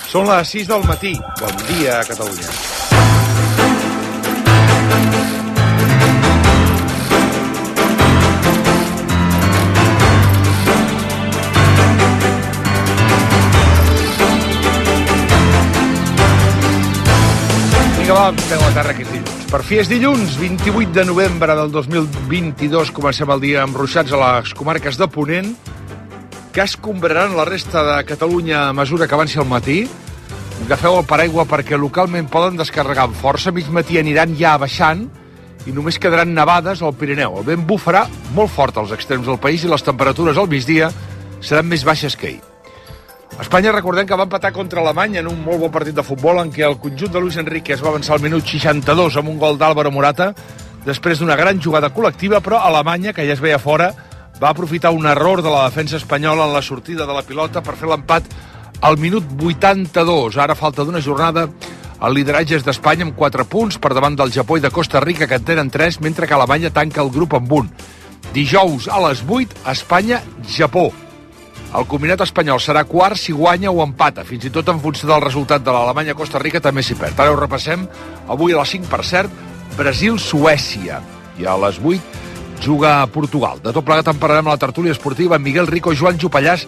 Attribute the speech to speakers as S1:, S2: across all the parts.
S1: Són les 6 del matí. Bon dia, Catalunya. Vinga, va, fem la terra aquest dilluns. Per fi és dilluns, 28 de novembre del 2022. Comencem el dia embruixats a les comarques de Ponent, que es combraran la resta de Catalunya a mesura que avanci el matí. Agafeu el paraigua perquè localment poden descarregar amb força. Mig matí aniran ja baixant i només quedaran nevades al Pirineu. El vent bufarà molt fort als extrems del país i les temperatures al migdia seran més baixes que ahir. Espanya, recordem que va empatar contra Alemanya en un molt bon partit de futbol en què el conjunt de Luis Enrique es va avançar al minut 62 amb un gol d'Álvaro Morata després d'una gran jugada col·lectiva, però Alemanya, que ja es veia fora, va aprofitar un error de la defensa espanyola en la sortida de la pilota per fer l'empat al minut 82. Ara, falta d'una jornada, el lideratge és d'Espanya amb 4 punts per davant del Japó i de Costa Rica, que en tenen 3, mentre que Alemanya tanca el grup amb 1. Dijous a les 8, Espanya-Japó. El combinat espanyol serà quart si guanya o empata, fins i tot en funció del resultat de l'Alemanya-Costa Rica també s'hi perd. Ara ho repassem. Avui a les 5, per cert, Brasil-Suècia. I a les 8 juga a Portugal. De tot plegat en parlarem a la tertúlia esportiva amb Miguel Rico, Joan Jopallàs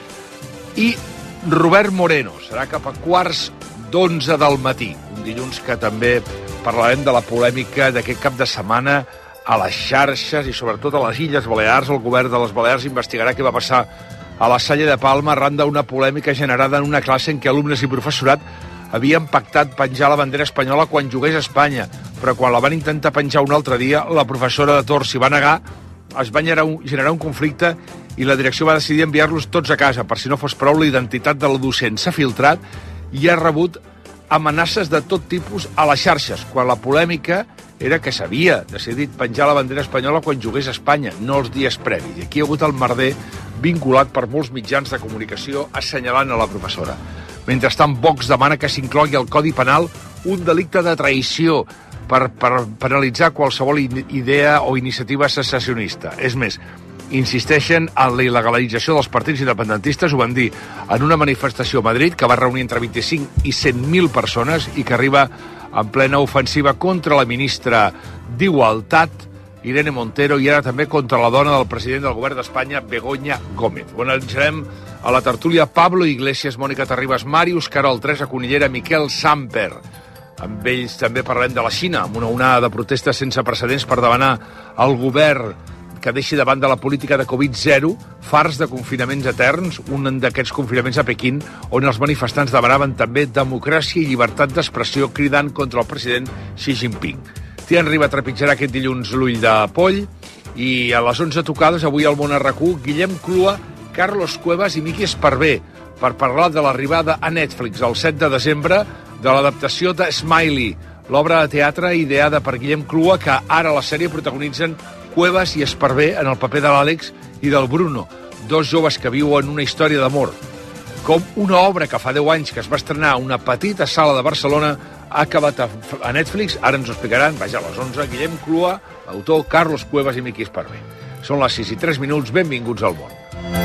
S1: i Robert Moreno. Serà cap a quarts d'11 del matí. Un dilluns que també parlarem de la polèmica d'aquest cap de setmana a les xarxes i sobretot a les Illes Balears. El govern de les Balears investigarà què va passar a la Salle de Palma arran d'una polèmica generada en una classe en què alumnes i professorat havien pactat penjar la bandera espanyola quan jugués a Espanya, però quan la van intentar penjar un altre dia, la professora de Tor s'hi va negar, es va generar un conflicte i la direcció va decidir enviar-los tots a casa. Per si no fos prou, la identitat de la docent s'ha filtrat i ha rebut amenaces de tot tipus a les xarxes, quan la polèmica era que s'havia decidit penjar la bandera espanyola quan jugués a Espanya, no els dies previs. I aquí hi ha hagut el merder vinculat per molts mitjans de comunicació assenyalant a la professora. Mentrestant, Vox demana que s'inclogui al Codi Penal un delicte de traïció per penalitzar qualsevol idea o iniciativa secessionista. És més, insisteixen en la il·legalització dels partits independentistes. Ho van dir en una manifestació a Madrid que va reunir entre 25 i 100.000 persones i que arriba en plena ofensiva contra la ministra d'Igualtat, Irene Montero, i ara també contra la dona del president del govern d'Espanya, Begoña Gómez. Ho analitzarem a la tertúlia Pablo Iglesias, Mònica Terribas, Màrius Carol, Teresa Cunillera, Miquel Samper. Amb ells també parlem de la Xina, amb una onada de protestes sense precedents per demanar al govern que deixi davant de la política de Covid-0, farts de confinaments eterns, un d'aquests confinaments a Pequín, on els manifestants demanaven també democràcia i llibertat d'expressió, cridant contra el president Xi Jinping. Tian Riba trepitjarà aquest dilluns l'ull de poll i a les 11 tocades, avui al Món RQ, Guillem Clua, Carlos Cuevas i Miqui Esparvé per parlar de l'arribada a Netflix el 7 de desembre de l'adaptació de Smiley, l'obra de teatre ideada per Guillem Clua, que ara a la sèrie protagonitzen Cuevas i Esparvé en el paper de l'Àlex i del Bruno, dos joves que viuen una història d'amor. Com una obra que fa 10 anys que es va estrenar a una petita sala de Barcelona ha acabat a Netflix. Ara ens ho explicaran, vaja, a les 11, Guillem Clua, l'autor, Carlos Cuevas i Miqui Esparvé. Són les 6 i 3 minuts, benvinguts al món.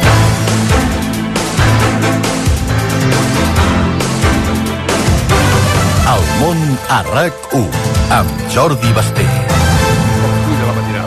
S2: El món a RAC1, amb Jordi Basté.
S1: De la matinada.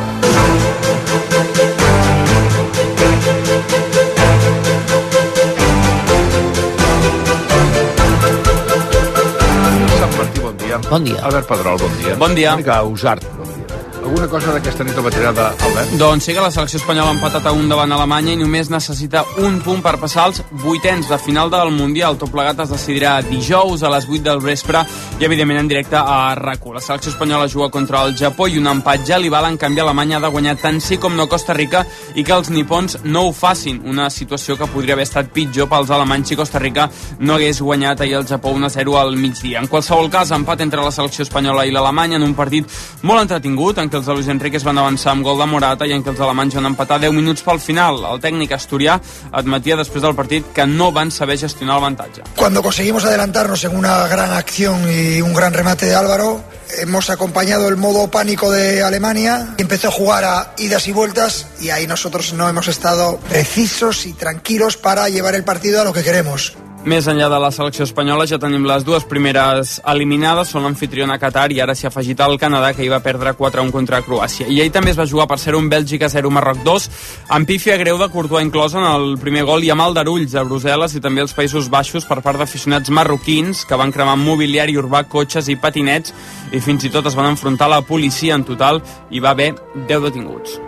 S1: Sant Martí, bon dia.
S3: Bon dia.
S1: Albert Pedrol, bon dia.
S4: Bon dia.
S1: Una mica Usart, bon dia. Alguna cosa d'aquesta nit de matinada, Albert?
S4: Doncs sí que la selecció espanyola ha empatat a 1 davant Alemanya i només necessita un punt per passar als vuitens de final del Mundial. Tot plegat es decidirà dijous a les 8 del vespre i, evidentment, en directe a RAC1. La selecció espanyola juga contra el Japó i un empat ja li val. En canvi, Alemanya ha de guanyar tant sí com no Costa Rica i que els nipons no ho facin. Una situació que podria haver estat pitjor pels alemanys si Costa Rica no hagués guanyat ahir el Japó 1-0 al migdia. En qualsevol cas, empat entre la selecció espanyola i l'Alemanya en un partit molt entretingut, en què els de Luis Enrique es van avançar amb gol de Morata i en què els alemanys van empatar 10 minuts pel final. El tècnic asturià admetia després del partit que no van saber gestionar l'avantatge.
S5: Cuando conseguimos adelantarnos en una gran acción y un gran remate de Álvaro, hemos acompañado el modo pánico de Alemania, empezó a jugar a idas y vueltas y ahí nosotros no hemos estado precisos y tranquilos para llevar el partido a lo que queremos.
S4: Més enllà de la selecció espanyola, ja tenim les dues primeres eliminades, són l'anfitriona Qatar i ara s'hi ha afegit el Canadà, que hi va perdre 4-1 contra Croàcia. I ahir també es va jugar per ser un Bèlgica 0, Marroc 2, amb pífia greu de Courtois inclòs en el primer gol i amb aldarulls a Brussel·les i també als Països Baixos per part d'aficionats marroquins que van cremar mobiliari urbà, cotxes i patinets i fins i tot es van enfrontar a la policia. En total hi va haver 10 detinguts.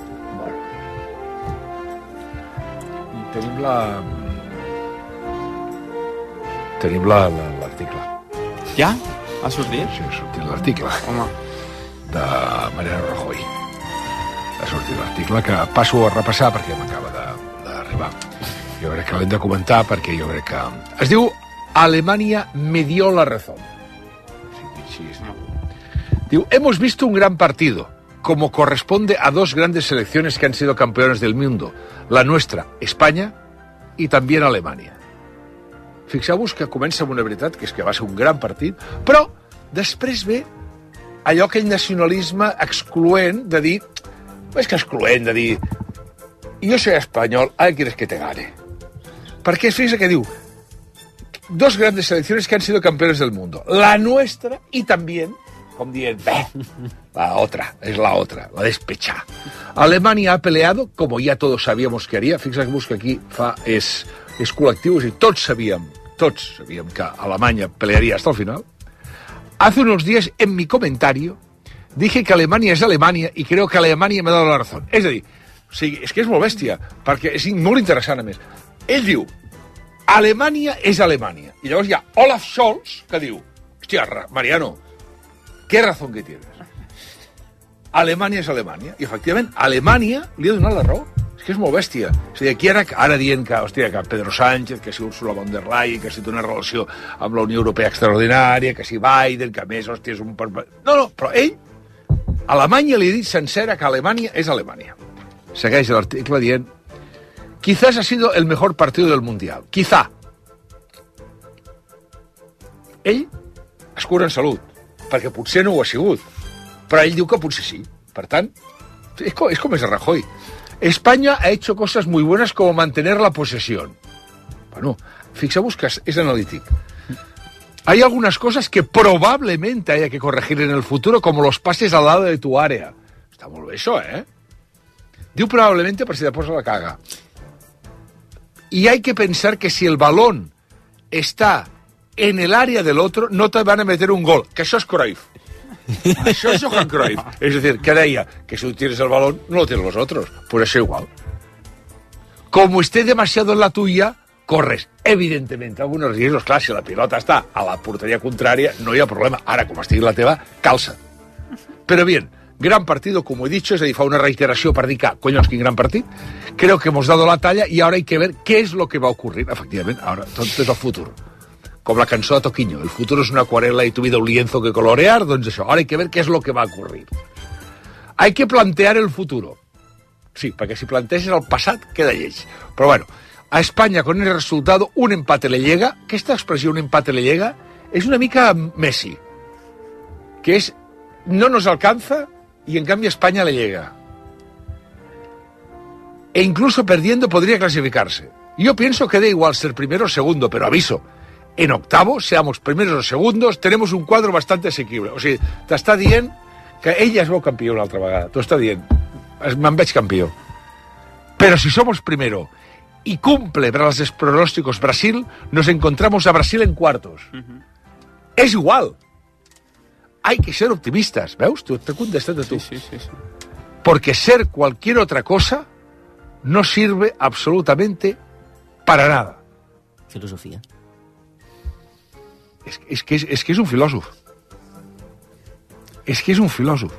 S1: Tenim l'article.
S4: Ja? Ha sortit?
S1: Sí, ha sortit l'article.
S4: Home.
S1: De Mariano Rajoy. Ha sortit l'article que passo a repassar perquè m'acaba d'arribar. Jo crec que l'hem de comentar perquè jo crec que... Es diu Alemania me dio la razón. Sí, es diu, hemos visto un gran partido, como corresponde a dos grandes selecciones que han sido campeones del mundo, la nuestra, España, y también Alemania. Fixeu-vos que comença amb una veritat, que és que va ser un gran partit, però després ve allò, aquell nacionalisme excloent de dir, és que excloent de dir, jo soy espanyol, ¿a quieres que te gane? Perquè fíjese que diu, dos grandes selecciones que han sido campeones del mundo, la nuestra y también, com dient, la otra, la despechá. Alemania ha peleado, como ya todos sabíamos que haría, fixeu-vos que aquí és col·lectiu, és a dir, tots sabíem que Alemanya pelearía hasta el final. Hace unos días, en mi comentario, dije que Alemania es Alemania y creo que Alemania me ha dado la razón. És a dir, o sigui, és que és molt bèstia, perquè és molt interessant, a més. Ell diu, Alemanya és Alemanya. I llavors hi ha Olaf Scholz, que diu, hòstia, Mariano, qué razón que tienes. Alemanya és Alemanya. I, efectivament, Alemanya li ha donat la raó. És que és molt bèstia. És a dir, aquí ara dient que, hòstia, que Pedro Sánchez, que si Ursula von der Leyen, que si té una relació amb la Unió Europea extraordinària, que si Biden, que a més, hòstia, és un... No, però ell, Alemanya li ha dit sencera que Alemanya és Alemanya. Segueix l'article dient, quizás ha sido el mejor partido del Mundial. Quizá. Ell es cura en salut, perquè potser no ho ha sigut, però ell diu que potser sí. Per tant, és com és Rajoy. España ha hecho cosas muy buenas como mantener la posesión. Bueno, fixeu-vos que és analític. Hay algunas cosas que probablemente haya que corregir en el futuro, como los pases al lado de tu área. Està molt bé això, eh? Diu probablemente per si després la caga. Y hay que pensar que si el balón está en el área del otro, no te van a meter un gol. Que això és Cruyff. Això és Johan Cruyff. És a dir, que deia que si tú tienes el balón, no lo tienen los otros. Pues eso igual. Como esté demasiado en la tuya, corres. Evidentemente, algunos riesgos. Clar, si la pilota està a la porteria contrària, no hi ha problema. Ara, com estigui la teva, calça. Pero bien, gran partido, como he dicho, és a dir, fa una reiteració per dir que, coños, quin gran partit. Creo que hemos dado la talla y ahora hay que ver qué es lo que va a ocurrir. Efectivament, ahora, tot és el futur. Com la cançó de Toquinho, el futuro es una acuarela y tu vida un lienzo que colorear, doncs això, ahora hay que ver qué es lo que va a ocurrir. Hay que plantear el futuro. Sí, perquè si planteges el passat, queda lleig. Però bueno, a España con el resultado, un empate le llega. Aquesta expressió, un empate le llega, és una mica Messi, que es, no nos alcanza y en cambio a España le llega. E incluso perdiendo podría clasificarse. Yo pienso que da igual ser primero o segundo, pero aviso, en octavo, seamos primeros o segundos, tenemos un quadre bastante asequible. O sigui, t'està dient que ella es veu campió una altra vegada. T'ho està dient. Me'n veig campió. Pero si somos primero y cumple para los pronósticos Brasil, nos encontramos a Brasil en cuartos. Es igual. Hay que ser optimistas. ¿Veus? T'he contestat a tu.
S4: Sí.
S1: Porque ser cualquier otra cosa no sirve absolutamente para nada.
S3: Filosofia.
S1: És que és un filòsof. És que és un filòsof.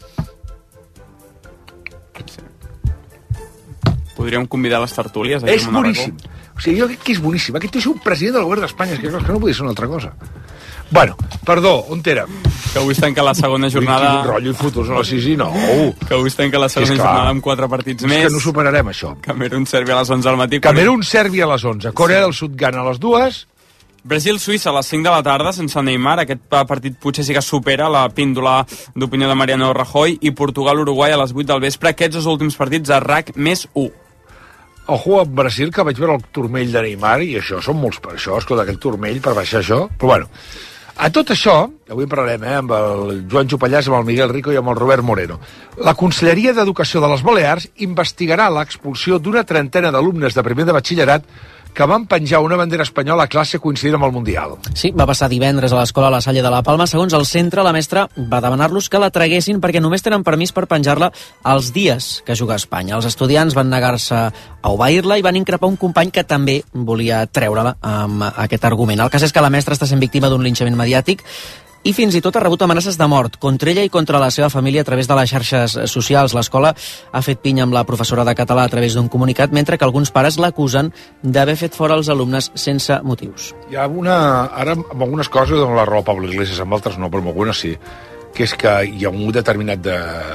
S4: Podríem convidar a les tertúlies.
S1: És boníssim. O sigui, jo crec que és boníssim. Aquest és un president del govern d'Espanya, és que no podia ser una altra cosa. Bueno, perdó, on érem?
S4: Que avui es tanca la segona jornada...
S1: Quin rotllo i fotos a les 6 i 9.
S4: Que avui es tanca la segona jornada amb 4 partits més.
S1: És que no superarem això.
S4: Camerun-Sèrbia a les 11 al matí.
S1: Camerun-Sèrbia a les 11. Corea del Sud Ghana a les 2.
S4: Brasil-Suïssa a les 5 de la tarda, sense Neymar. Aquest partit potser sí que supera la píndola d'opinió de Mariano Rajoy. I Portugal-Uruguai a les 8 del vespre. Aquests dos últims partits a RAC+1.
S1: Ojo a Brasil, que vaig veure el turmell de Neymar, i això són molts per això, escolta, aquell turmell per baixar això. Però bueno, a tot això, avui en parlarem amb el Joan Jopallàs, amb el Miguel Rico i amb el Robert Moreno. La Conselleria d'Educació de les Balears investigarà l'expulsió d'una trentena d'alumnes de primer de batxillerat que van penjar una bandera espanyola a classe coincidint amb el Mundial.
S3: Sí, va passar divendres a l'escola La Salle de la Palma. Segons el centre, la mestra va demanar-los que la traguessin perquè només tenen permís per penjar-la els dies que juga a Espanya. Els estudiants van negar-se a obeir-la i van increpar un company que també volia treure-la amb aquest argument. El cas és que la mestra està sent víctima d'un linxament mediàtic i fins i tot ha rebut amenaces de mort contra ella i contra la seva família a través de les xarxes socials. L'escola ha fet pinya amb la professora de català a través d'un comunicat, mentre que alguns pares l'acusen d'haver fet fora els alumnes sense motius.
S1: Hi ha ara amb algunes coses dono la raó a Pablo Iglesias, amb altres no, però amb algunes sí, que és que hi ha un determinat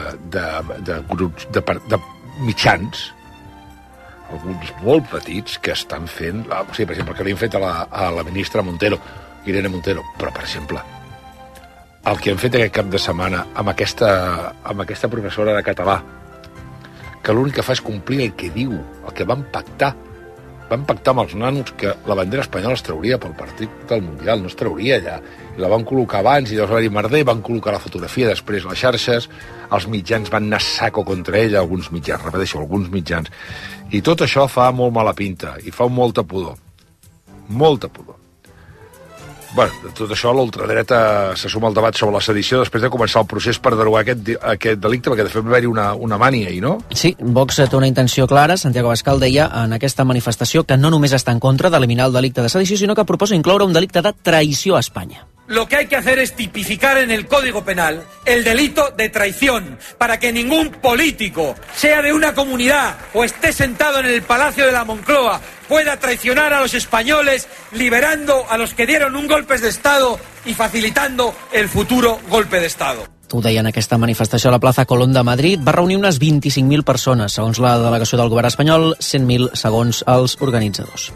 S1: de grups, de mitjans, alguns molt petits, que estan fent, sí, per exemple, que li han fet a la ministra Montero, Irene Montero, però, per exemple, el que hem fet aquest cap de setmana amb aquesta professora de català, que l'únic que fa és complir el que diu, el que van pactar. Van pactar amb els nanos que la bandera espanyola es trauria pel partit del Mundial, no es trauria allà. I la van col·locar abans, i llavors va dir merder, van col·locar la fotografia després a les xarxes, els mitjans van anar saco contra ella, alguns mitjans, repeteixo, alguns mitjans. I tot això fa molt mala pinta, i fa molta pudor. Molta pudor. Bueno, de tot això, l'ultradreta se suma al debat sobre la sedició després de començar el procés per derogar aquest delicte, perquè de fet va haver-hi una mània ahir, no?
S3: Sí, Vox té una intenció clara. Santiago Abascal deia en aquesta manifestació que no només està en contra d'eliminar el delicte de sedició, sinó que proposa incloure un delicte de traïció a Espanya.
S6: Lo que hay que hacer es tipificar en el Código Penal el delito de traición, para que ningún político, sea de una comunidad o esté sentado en el Palacio de la Moncloa, pueda traicionar a los españoles, liberando a los que dieron un golpe de Estado y facilitando el futuro golpe de Estado.
S3: Ho deia en aquesta manifestació a la plaça Colón de Madrid. Va reunir unes 25.000 persones, segons la delegació del govern espanyol, 100.000 segons els organitzadors.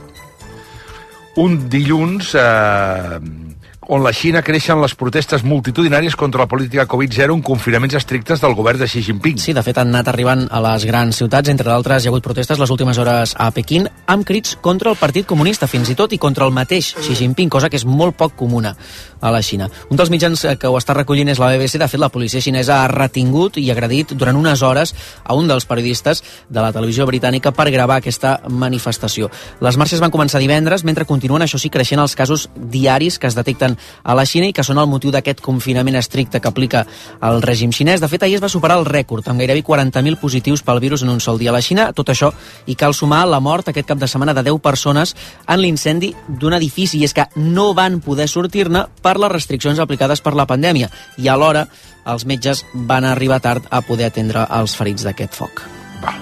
S1: Un dilluns on la Xina creixen les protestes multitudinàries contra la política Covid-0 en confinaments estrictes del govern de Xi Jinping.
S3: Sí, de fet, han anat arribant a les grans ciutats. Entre d'altres, hi ha hagut protestes les últimes hores a Pequín, amb crits contra el Partit Comunista, fins i tot, i contra el mateix Xi Jinping, cosa que és molt poc comuna a la Xina. Un dels mitjans que ho està recollint és la BBC. De fet, la policia xinesa ha retingut i agredit durant unes hores a un dels periodistes de la televisió britànica per gravar aquesta manifestació. Les marxes van començar divendres, mentre continuen, això sí, creixent els casos diaris que es detecten a la Xina i que són el motiu d'aquest confinament estricte que aplica el règim xinès. De fet, ahir es va superar el rècord, amb gairebé 40.000 positius pel virus en un sol dia a la Xina. Tot això, i cal sumar la mort aquest cap de setmana de 10 persones en l'incendi d'un edifici, i és que no van poder sortir-ne per les restriccions aplicades per la pandèmia, i alhora els metges van arribar tard a poder atendre els ferits d'aquest foc.
S1: Va.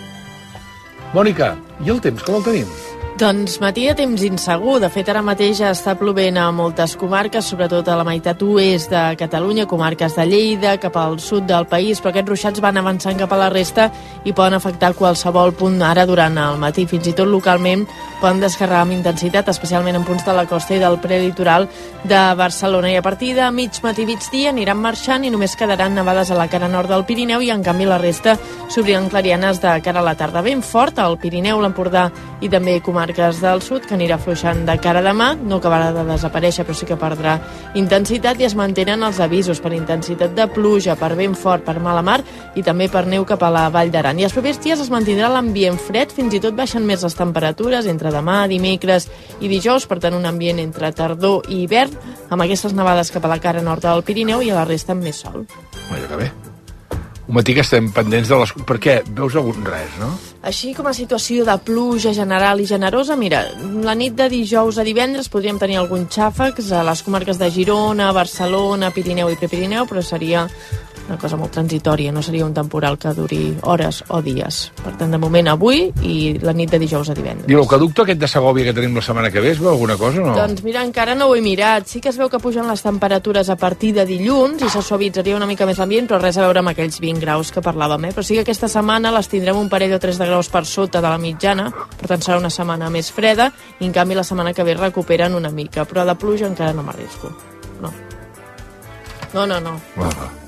S1: Mònica, i el temps, com el tenim?
S7: Doncs matí de temps insegur. De fet, ara mateix està plovent a moltes comarques, sobretot a la meitat oest de Catalunya, comarques de Lleida, cap al sud del país, però aquests ruixats van avançant cap a la resta i poden afectar qualsevol punt ara durant el matí. Fins i tot localment poden descarregar amb intensitat, especialment en punts de la costa i del prelitoral de Barcelona. I a partir de mig matí, migdia, aniran marxant i només quedaran nevades a la cara nord del Pirineu, i en canvi la resta s'obriran clarianes de cara a la tarda. Ben fort al Pirineu, l'Empordà i també comarques del sud, que anirà afluixant de cara a demà. No acabarà de desaparèixer, però sí que perdrà intensitat, i es mantenen els avisos per intensitat de pluja, per vent fort, per mala mar i també per neu cap a la Vall d'Aran. I els propers dies es mantindrà l'ambient fred, fins i tot baixen més les temperatures entre demà, dimecres i dijous, per tant un ambient entre tardor i hivern, amb aquestes nevades cap a la cara nord del Pirineu i a la resta amb més sol.
S1: Vaja que bé. Un matí que estem pendents de les... Per què? Veus algun res, no?
S7: Així com a situació de pluja general i generosa, mira, la nit de dijous a divendres podríem tenir alguns xàfecs a les comarques de Girona, Barcelona, Pirineu i Prepirineu, però seria una cosa molt transitòria, no seria un temporal que duri hores o dies. Per tant, de moment avui i la nit de dijous a divendres.
S1: I l'oqueducte aquest de Segòvia que tenim la setmana que ve, es veu alguna cosa o no?
S7: Doncs mira, encara no ho he mirat. Sí que es veu que pugen les temperatures a partir de dilluns i se suavitzaria una mica més l'ambient, però res a veure amb aquells 20 graus que parlàvem, Però sí que aquesta setmana les tindrem un parell o 3 de graus per sota de la mitjana, per tant serà una setmana més freda, i en canvi la setmana que ve recuperen una mica, però de pluja encara no m'arrisco. No.
S1: Va.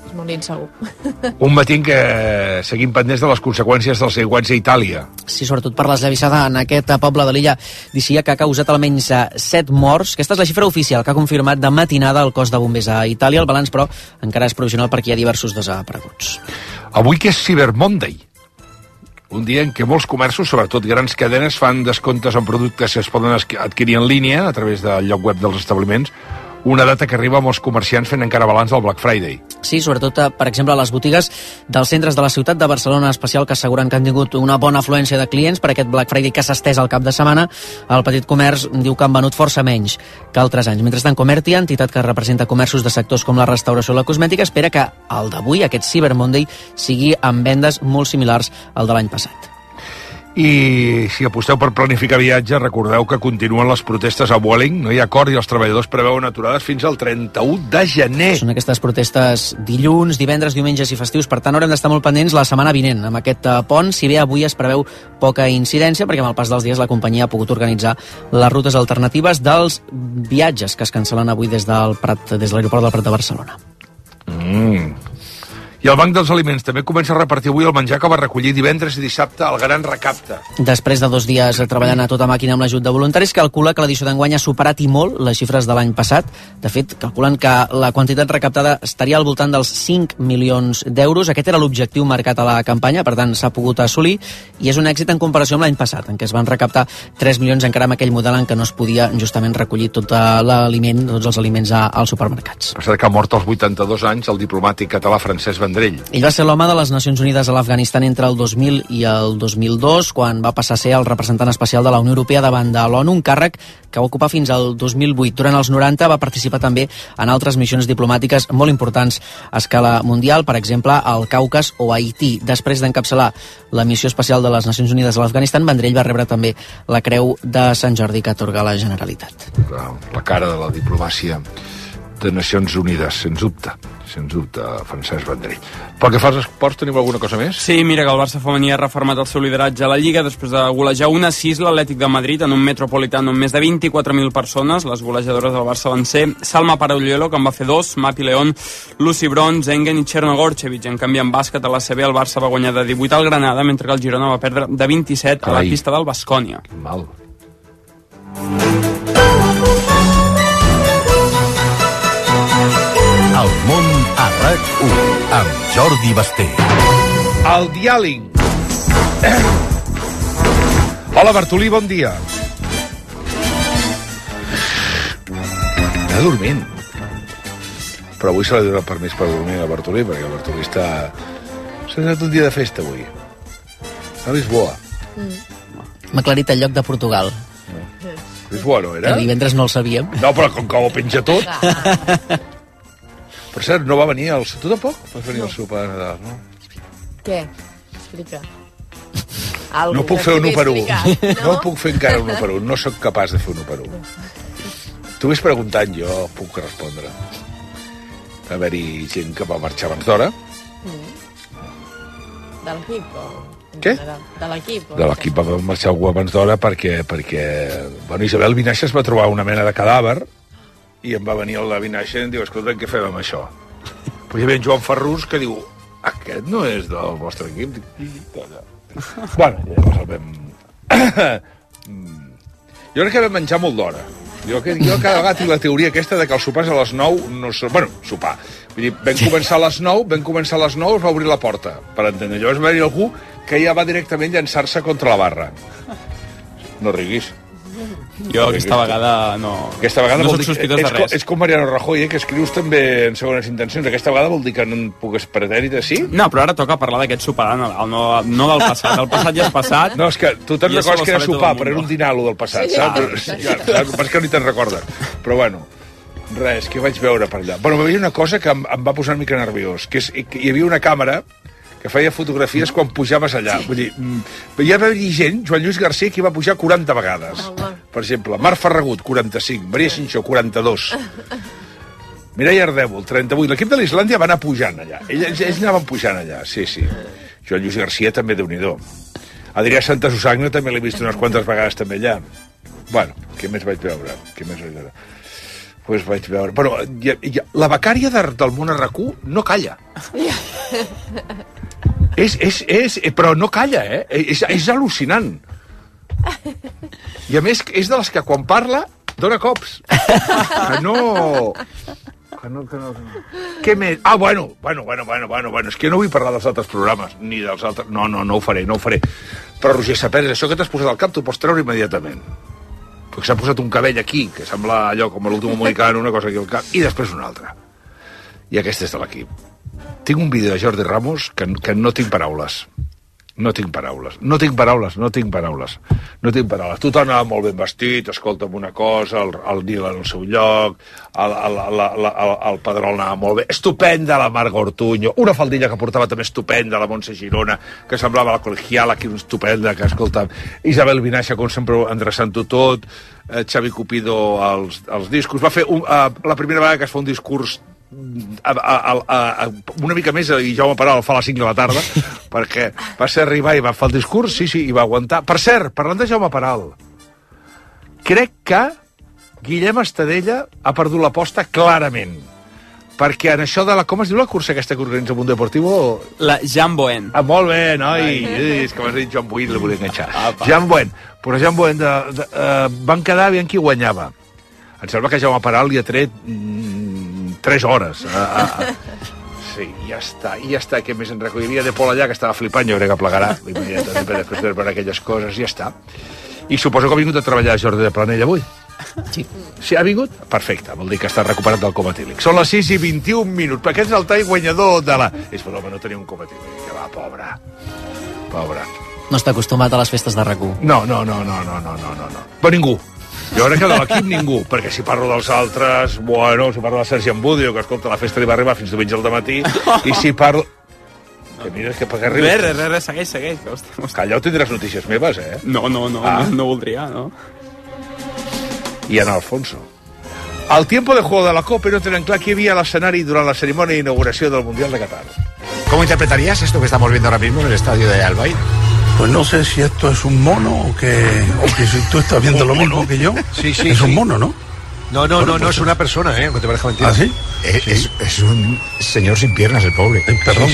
S7: És molt insegur.
S1: Un matí en què seguim pendents de les conseqüències dels aiguats a Itàlia.
S3: Sí, sobretot per l'esllavissada en aquest poble de l'illa d'Ischia, que ha causat almenys 7 morts. Aquesta és la xifra oficial que ha confirmat de matinada el cos de bombers a Itàlia. El balanç, però, encara és provisional perquè hi ha diversos desapareguts.
S1: Avui que és Cyber Monday, un dia en què molts comerços, sobretot grans cadenes, fan descomptes en productes que es poden adquirir en línia a través del lloc web dels establiments, una data que arriba a molts comerciants fent encara balanç del Black Friday.
S3: Sí, sobretot, per exemple, a les botigues dels centres de la ciutat de Barcelona especial, que asseguren que han tingut una bona afluència de clients per aquest Black Friday que s'ha estès al cap de setmana. El petit comerç diu que han venut força menys que altres anys. Mentrestant, Comertia, entitat que representa comerços de sectors com la restauració o la cosmètica, espera que el d'avui, aquest Cyber Monday, sigui amb vendes molt similars al de l'any passat.
S1: I si aposteu per planificar viatge, recordeu que continuen les protestes a Vueling, no hi ha acord i els treballadors preveuen aturades fins al 31 de gener.
S3: Són aquestes protestes dilluns, divendres, diumenges i festius, per tant haurem d'estar molt pendents la setmana vinent amb aquest pont, si bé avui es preveu poca incidència, perquè amb el pas dels dies la companyia ha pogut organitzar les rutes alternatives dels viatges que es cancel·len avui des de l'aeroport del Prat de Barcelona.
S1: I el Banc dels Aliments també comença a repartir avui el menjar que va recollir divendres i dissabte al Gran Recapte.
S3: Després de 2 dies treballant a tota màquina amb l'ajut de voluntaris, calcula que l'edició d'enguany ha superat i molt les xifres de l'any passat. De fet, calculen que la quantitat recaptada estaria al voltant dels 5 milions d'euros. Aquest era l'objectiu marcat a la campanya, per tant s'ha pogut assolir, i és un èxit en comparació amb l'any passat, en què es van recaptar 3 milions encara amb aquell model en què no es podia justament recollir tot l'aliment, tots els aliments als supermercats.
S1: Per cert que ha mort als 82 anys el diplomàtic català Francesc Vendrell.
S3: Ell va ser l'home de les Nacions Unides a l'Afganistan entre el 2000 i el 2002, quan va passar a ser el representant especial de la Unió Europea davant de l'ONU, un càrrec que va ocupar fins al 2008. Durant els 90 va participar també en altres missions diplomàtiques molt importants a escala mundial, per exemple, al Caucas o a Haití. Després d'encapçalar la missió especial de les Nacions Unides a l'Afganistan, Vendrell va rebre també la Creu de Sant Jordi que atorga la Generalitat.
S1: La cara de la diplomàcia de Nacions Unides, sens dubte, Francesc Vendrell. Pel que fa als esports, tenim alguna cosa més?
S4: Sí, mira que el Barça femení ha reformat el seu lideratge a la Lliga després de golejar 1-6 l'Atlètic de Madrid en un metropolitano amb més de 24.000 persones. Les golejadores del Barça van ser Salma Paralluelo, que en va fer 2, Mapi León, Lucy Bronze, Engen i Chernogorchevich. En canvi, en bàsquet a la CB, el Barça va guanyar de 18 al Granada, mentre que el Girona va perdre de 27 a la pista del Baskonia.
S1: Mal.
S2: El món a RAC1 amb Jordi Basté.
S1: El diàling. Hola, Bartolí, bon dia. Està dormint. Però avui se li dona permís per dormir a Bartolí, perquè el Bartolí està... S'ha anat un dia de festa avui. A Lisboa.
S3: M'ha aclarit el lloc de Portugal.
S1: Lisboa no era?
S3: El divendres no el sabíem.
S1: No, però com que ho penja tot... Per cert, no va venir el... Tu tampoc vas venir al sopar de Nadal, no?
S7: Què? Explica.
S1: No puc fer un 1 per 1. No puc fer encara un 1 per 1. No sóc capaç de fer un 1 per 1. Tu ves preguntant, jo puc respondre. Va haver-hi gent que va marxar abans d'hora.
S7: De l'equip o...
S1: Què?
S7: De l'equip.
S1: De l'equip va marxar algú abans d'hora perquè bueno, Isabel Vinaixa es va trobar una mena de cadàver i em va venir la Vinaixa i em diu, escolta, què fem amb això? Pues hi havia en Joan Ferrus que diu, aquest no és del vostre equip? Bueno, llavors el vam... Jo crec que vam menjar molt d'hora. Jo cada vegada tinc la teoria aquesta de que els sopars a les 9 no són... Bueno, sopar. Vull dir, vam començar a les 9, es va obrir la porta, per entendre. Llavors va venir algú que ja va directament llançar-se contra la barra. No riguis.
S4: Jo aquesta vegada no...
S1: Aquesta vegada
S4: no
S1: vol
S4: soc
S1: dir...
S4: sospitós de res.
S1: És com Mariano Rajoy, que escrius també en segones intencions. Aquesta vegada vol dir que no en pugues pretèrit, sí?
S4: No, però ara toca parlar d'aquest sopar de Nadal, no del passat. El passat ja és passat.
S1: No, és que tu te'n recordes que era sopar, però era un dinar, lo del passat, saps? Saps que no te'n recordes. Però bueno, res, que vaig veure per allà. Bueno, hi havia una cosa que em va posar una mica nerviós, que hi havia una càmera que feia fotografies quan pujaves allà. Vull dir, hi va haver gent, Joan Lluís García, que va pujar 40 vegades. Per exemple, Marc Ferragut, 45, Maria Xinxó, 42. Mireia Ardèvol, 38. L'equip de l'Islàndia va anar pujant allà. Ells anaven pujant allà, sí. Joan Lluís García també, Déu-n'hi-do. Adrià Santasusagna també l'he vist unes quantes vegades també allà. Bueno, què més vaig veure? Pues vaig veure... Bueno, la becària del món RAC1 no calla. Però no calla, És al·lucinant. I a més, és de les que quan parla dona cops. Que no... Què més? Bueno, és que no vull parlar dels altres programes, ni dels altres... No ho faré. Però, Roger Saperes, això que t'has posat al cap t'ho pots treure immediatament. Perquè s'ha posat un cabell aquí, que sembla allò com l'últim mohicano, una cosa aquí al cap, i després una altra. I aquest és de l'equip. Tinc un vídeo de Jordi Ramos que no tinc paraules. No tinc paraules. Tothom anava molt ben vestit, escolta'm una cosa, el Nil en el seu lloc, el Pedrol anava molt bé, estupenda la Marga Ortuño, una faldilla que portava també estupenda la Montse Girona, que semblava la col·legiala, que estupenda, que escolta'm, Isabel Vinaixa, com sempre, endreçant-ho tot, Xavi Cupido als discos, va fer la primera vegada que es fa un discurs una mica més, i Jaume Peral el fa a les 5 de la tarda, perquè va ser arribar i va fer el discurs, sí, i va aguantar. Per cert, parlant de Jaume Peral, crec que Guillem Estadella ha perdut l'aposta clarament, perquè en això de la... Com es diu la cursa aquesta que organitza el Mundo Deportivo?
S4: La Jamboen.
S1: Molt bé, noi! És que m'has dit Joan Buit, l'he volia enganxar. Jamboen. Però Jamboen van quedar aviam qui guanyava. Em sembla que Jaume Peral li ha tret 3 hores. Sí, ja està. Què més en recull? Hi havia De Pol allà, que estava flipant, jo crec que plegarà immediatament després de veure aquelles coses, ja està. I suposo que ha vingut a treballar Jordi de Planell avui.
S3: Sí.
S1: Sí, ha vingut? Perfecte, vol dir que està recuperat del coma etílic. Són les 6:21, perquè aquest és el tall guanyador de la... És per home, no tenia un coma etílic, que va, pobre.
S3: No està acostumat a les festes de RAC1.
S1: No. Però ningú. Jo crec que de l'equip ningú, perquè si parlo dels altres, si parlo de Sergi Ambudio, que escolta, la festa li va arribar fins diumenge al dematí, i si parlo... Que mira, que per què arribes?
S4: Res, segueix.
S1: Calla, o tindràs notícies meves,
S4: No voldria, no.
S1: Y Ana Alfonso. Al tiempo de juego de la Copa no tenen clar qui havia a l'escenari durant la ceremonia de inauguració del Mundial de Qatar.
S8: ¿Cómo interpretarías esto que estamos viendo ahora mismo en el estadio de Al Bayt?
S9: Pues no sé si esto es un mono o que si tú estás viendo lo mismo que yo.
S8: Sí.
S9: Es un mono, ¿no?
S8: No, es una persona, aunque te parezca mentira.
S9: ¿Ah, sí?
S8: Es un señor sin piernas, el pobre.
S9: Perdón.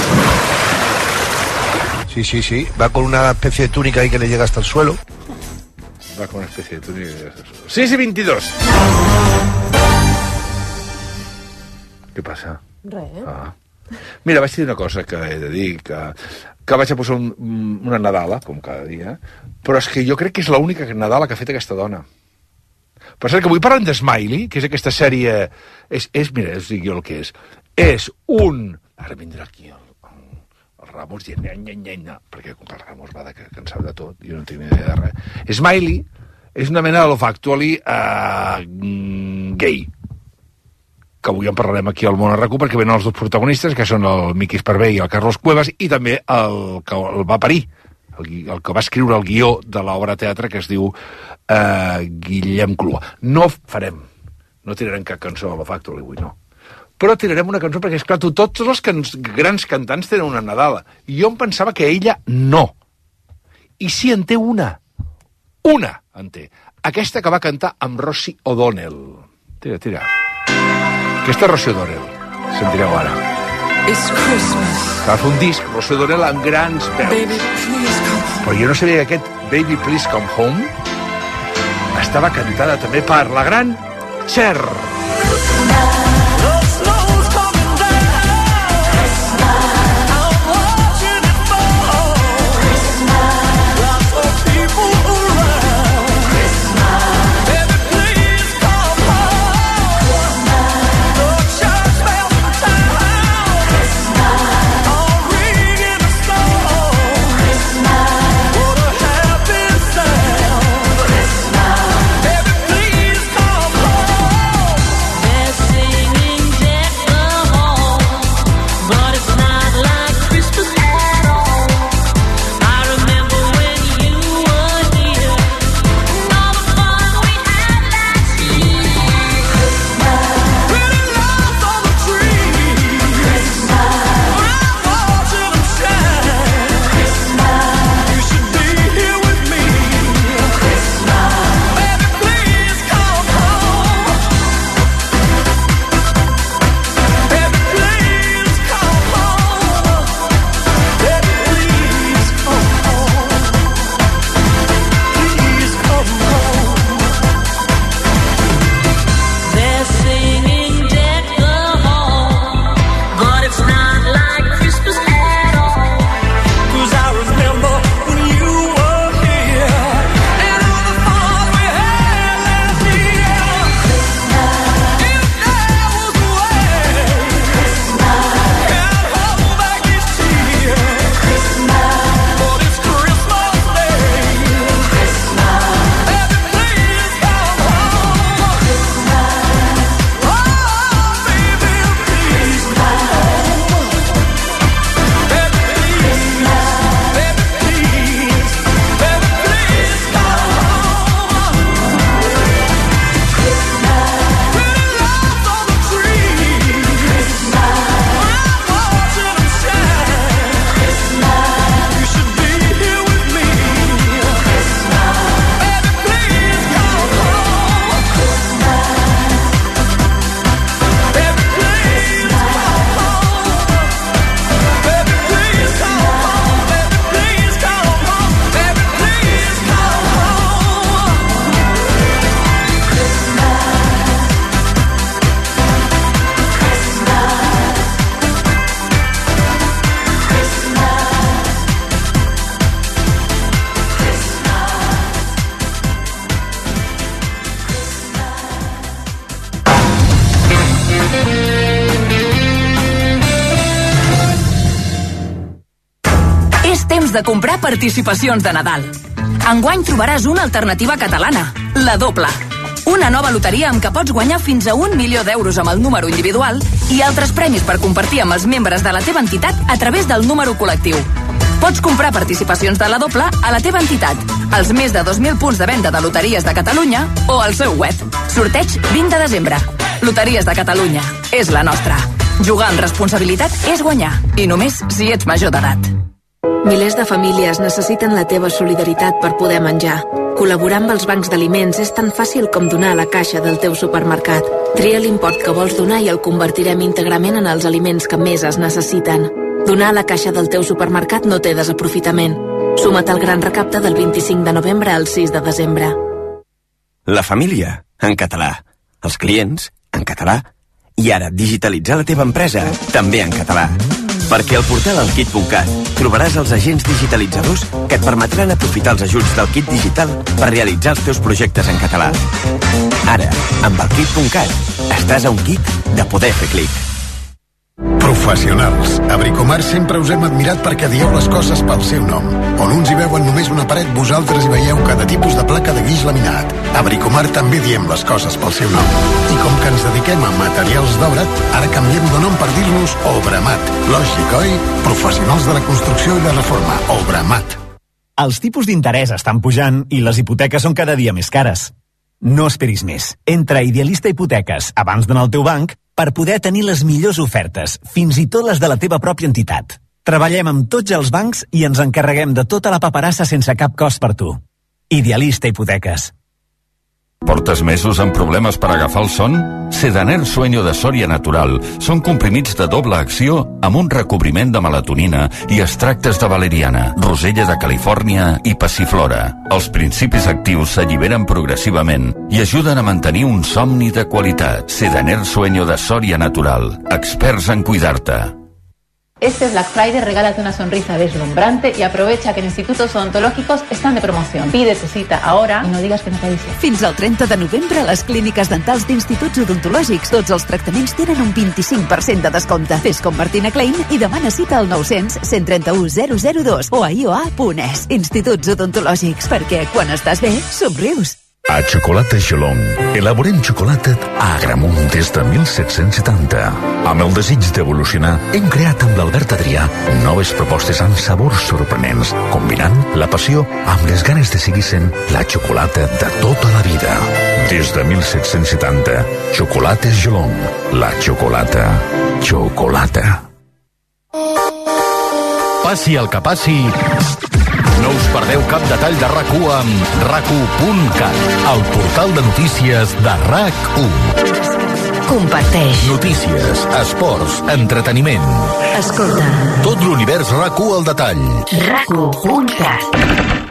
S8: Sí. Va con una especie de túnica ahí que le llega hasta el suelo.
S1: Va con una especie de túnica que llega hasta el suelo. 6:22. Què passa?
S7: Res.
S1: Mira, vaig dir una cosa que he de dir, que vaig a posar una Nadala, com cada dia, però és que jo crec que és l'única Nadala que ha fet aquesta dona. Per cert, que avui parlem de Smiley, que és aquesta sèrie... Mira, us dic jo el que és. És un... Ara vindrà aquí el Ramos dient... Perquè com el Ramos va que en sap de tot, jo no tinc ni idea de res. Smiley és una mena de Love Actually gay, que avui en parlarem aquí al Món RAC1, perquè venen els dos protagonistes, que són el Miqui Esparvé i el Carlos Cuevas, i també el que el va parir, el que va escriure el guió de l'obra de teatre, que es diu Guillem Clua. No tirarem cap cançó a Love Actually avui, no. Però tirarem una cançó, perquè, esclar, tots els grans cantants tenen una Nadala, i jo em pensava que ella no. I sí, en té una en té. Aquesta que va cantar amb Rosie O'Donnell. Tira. Aquesta és Rosie O'Donnell. Sentireu ara. Va fer un disc, Rosie O'Donnell, amb grans veus. Però jo no sabia que aquest Baby Please Come Home estava cantada també per la gran Cher.
S10: punts de comprar participacions de Nadal. Enguany trobaràs una alternativa catalana, la Doble. Una nova loteria amb què pots guanyar fins a 1 milió d'euros amb el número individual i altres premis per compartir amb els membres de la teva entitat a través del número col·lectiu. Pots comprar participacions de la Doble a la teva entitat, als més de 2.000 punts de venda de Loteries de Catalunya o al seu web. Sorteig 20 de desembre. Loteries de Catalunya. És la nostra. Jugar amb responsabilitat és guanyar, i només si ets major d'edat.
S11: Milers de famílies necessiten la teva solidaritat per poder menjar. Col·laborar amb els bancs d'aliments és tan fàcil com donar a la caixa del teu supermercat. Tria l'import que vols donar i el convertirem íntegrament en els aliments que més es necessiten. Donar a la caixa del teu supermercat no té desaprofitament. Suma't al gran recapte del 25 de novembre al 6 de desembre.
S12: La família, en català. Els clients, en català. I ara, digitalitzar la teva empresa, també en català. Perquè al portal alkit.cat trobaràs els agents digitalitzadors que et permetran aprofitar els ajuts del kit digital per realitzar els teus projectes en català. Ara, amb alkit.cat, estàs a un clic de poder fer clic.
S13: Professionals. A Bricomart sempre us hem admirat perquè dieu les coses pel seu nom. On uns hi veuen només una paret, vosaltres hi veieu cada tipus de placa de guix laminat. A Bricomart també diem les coses pel seu nom. I com que ens dediquem a materials d'obra, ara canviem de nom per dir-nos Obramat. Lògic, oi? Professionals de la construcció i la reforma. Obramat.
S14: Els tipus d'interès estan pujant i les hipoteques són cada dia més cares. No esperis més. Entra a Idealista Hipoteques abans d'anar al teu banc per poder tenir les millors ofertes, fins i tot les de la teva pròpia entitat. Treballem amb tots els bancs i ens encarreguem de tota la paperassa sense cap cost per tu. Idealista Hipoteques.
S15: Portes mesos amb problemes per agafar el son? Sedaner Sueño de Soria Natural són comprimits de doble acció amb un recobriment de melatonina i extractes de valeriana, rosella de Califòrnia i passiflora. Els principis actius s'alliberen progressivament i ajuden a mantenir un somni de qualitat. Sedaner Sueño de Soria Natural. Experts en cuidar-te.
S16: Este Black Friday regálate una sonrisa deslumbrante y aprovecha que en institutos odontológicos están de promoción. Pide tu cita ahora y no digas que no t'aviso.
S17: Fins al 30 de novembre a les clíniques dentals d'instituts odontològics tots els tractaments tenen un 25% de descompte. Fes com Martina Klein i demana cita al 900 131 002 o a ioa.es. Instituts odontològics, perquè quan estàs bé, somrius.
S18: A Xocolata Geelong elaborem xocolata a Agramunt des de 1770. Amb el desig d'evolucionar, hem creat amb l'Albert Adrià noves propostes amb sabors sorprenents, combinant la passió amb les ganes de seguir sent la xocolata de tota la vida. Des de 1770, Xocolates Geelong. La xocolata.
S2: Passi el que passi, no us perdeu cap detall de RAC1 amb RAC1.cat, el portal de notícies de RAC1.
S17: Comparteix.
S2: Notícies, esports, entreteniment.
S17: Escolta.
S2: Tot l'univers RAC1 al detall.
S17: RAC1.cat.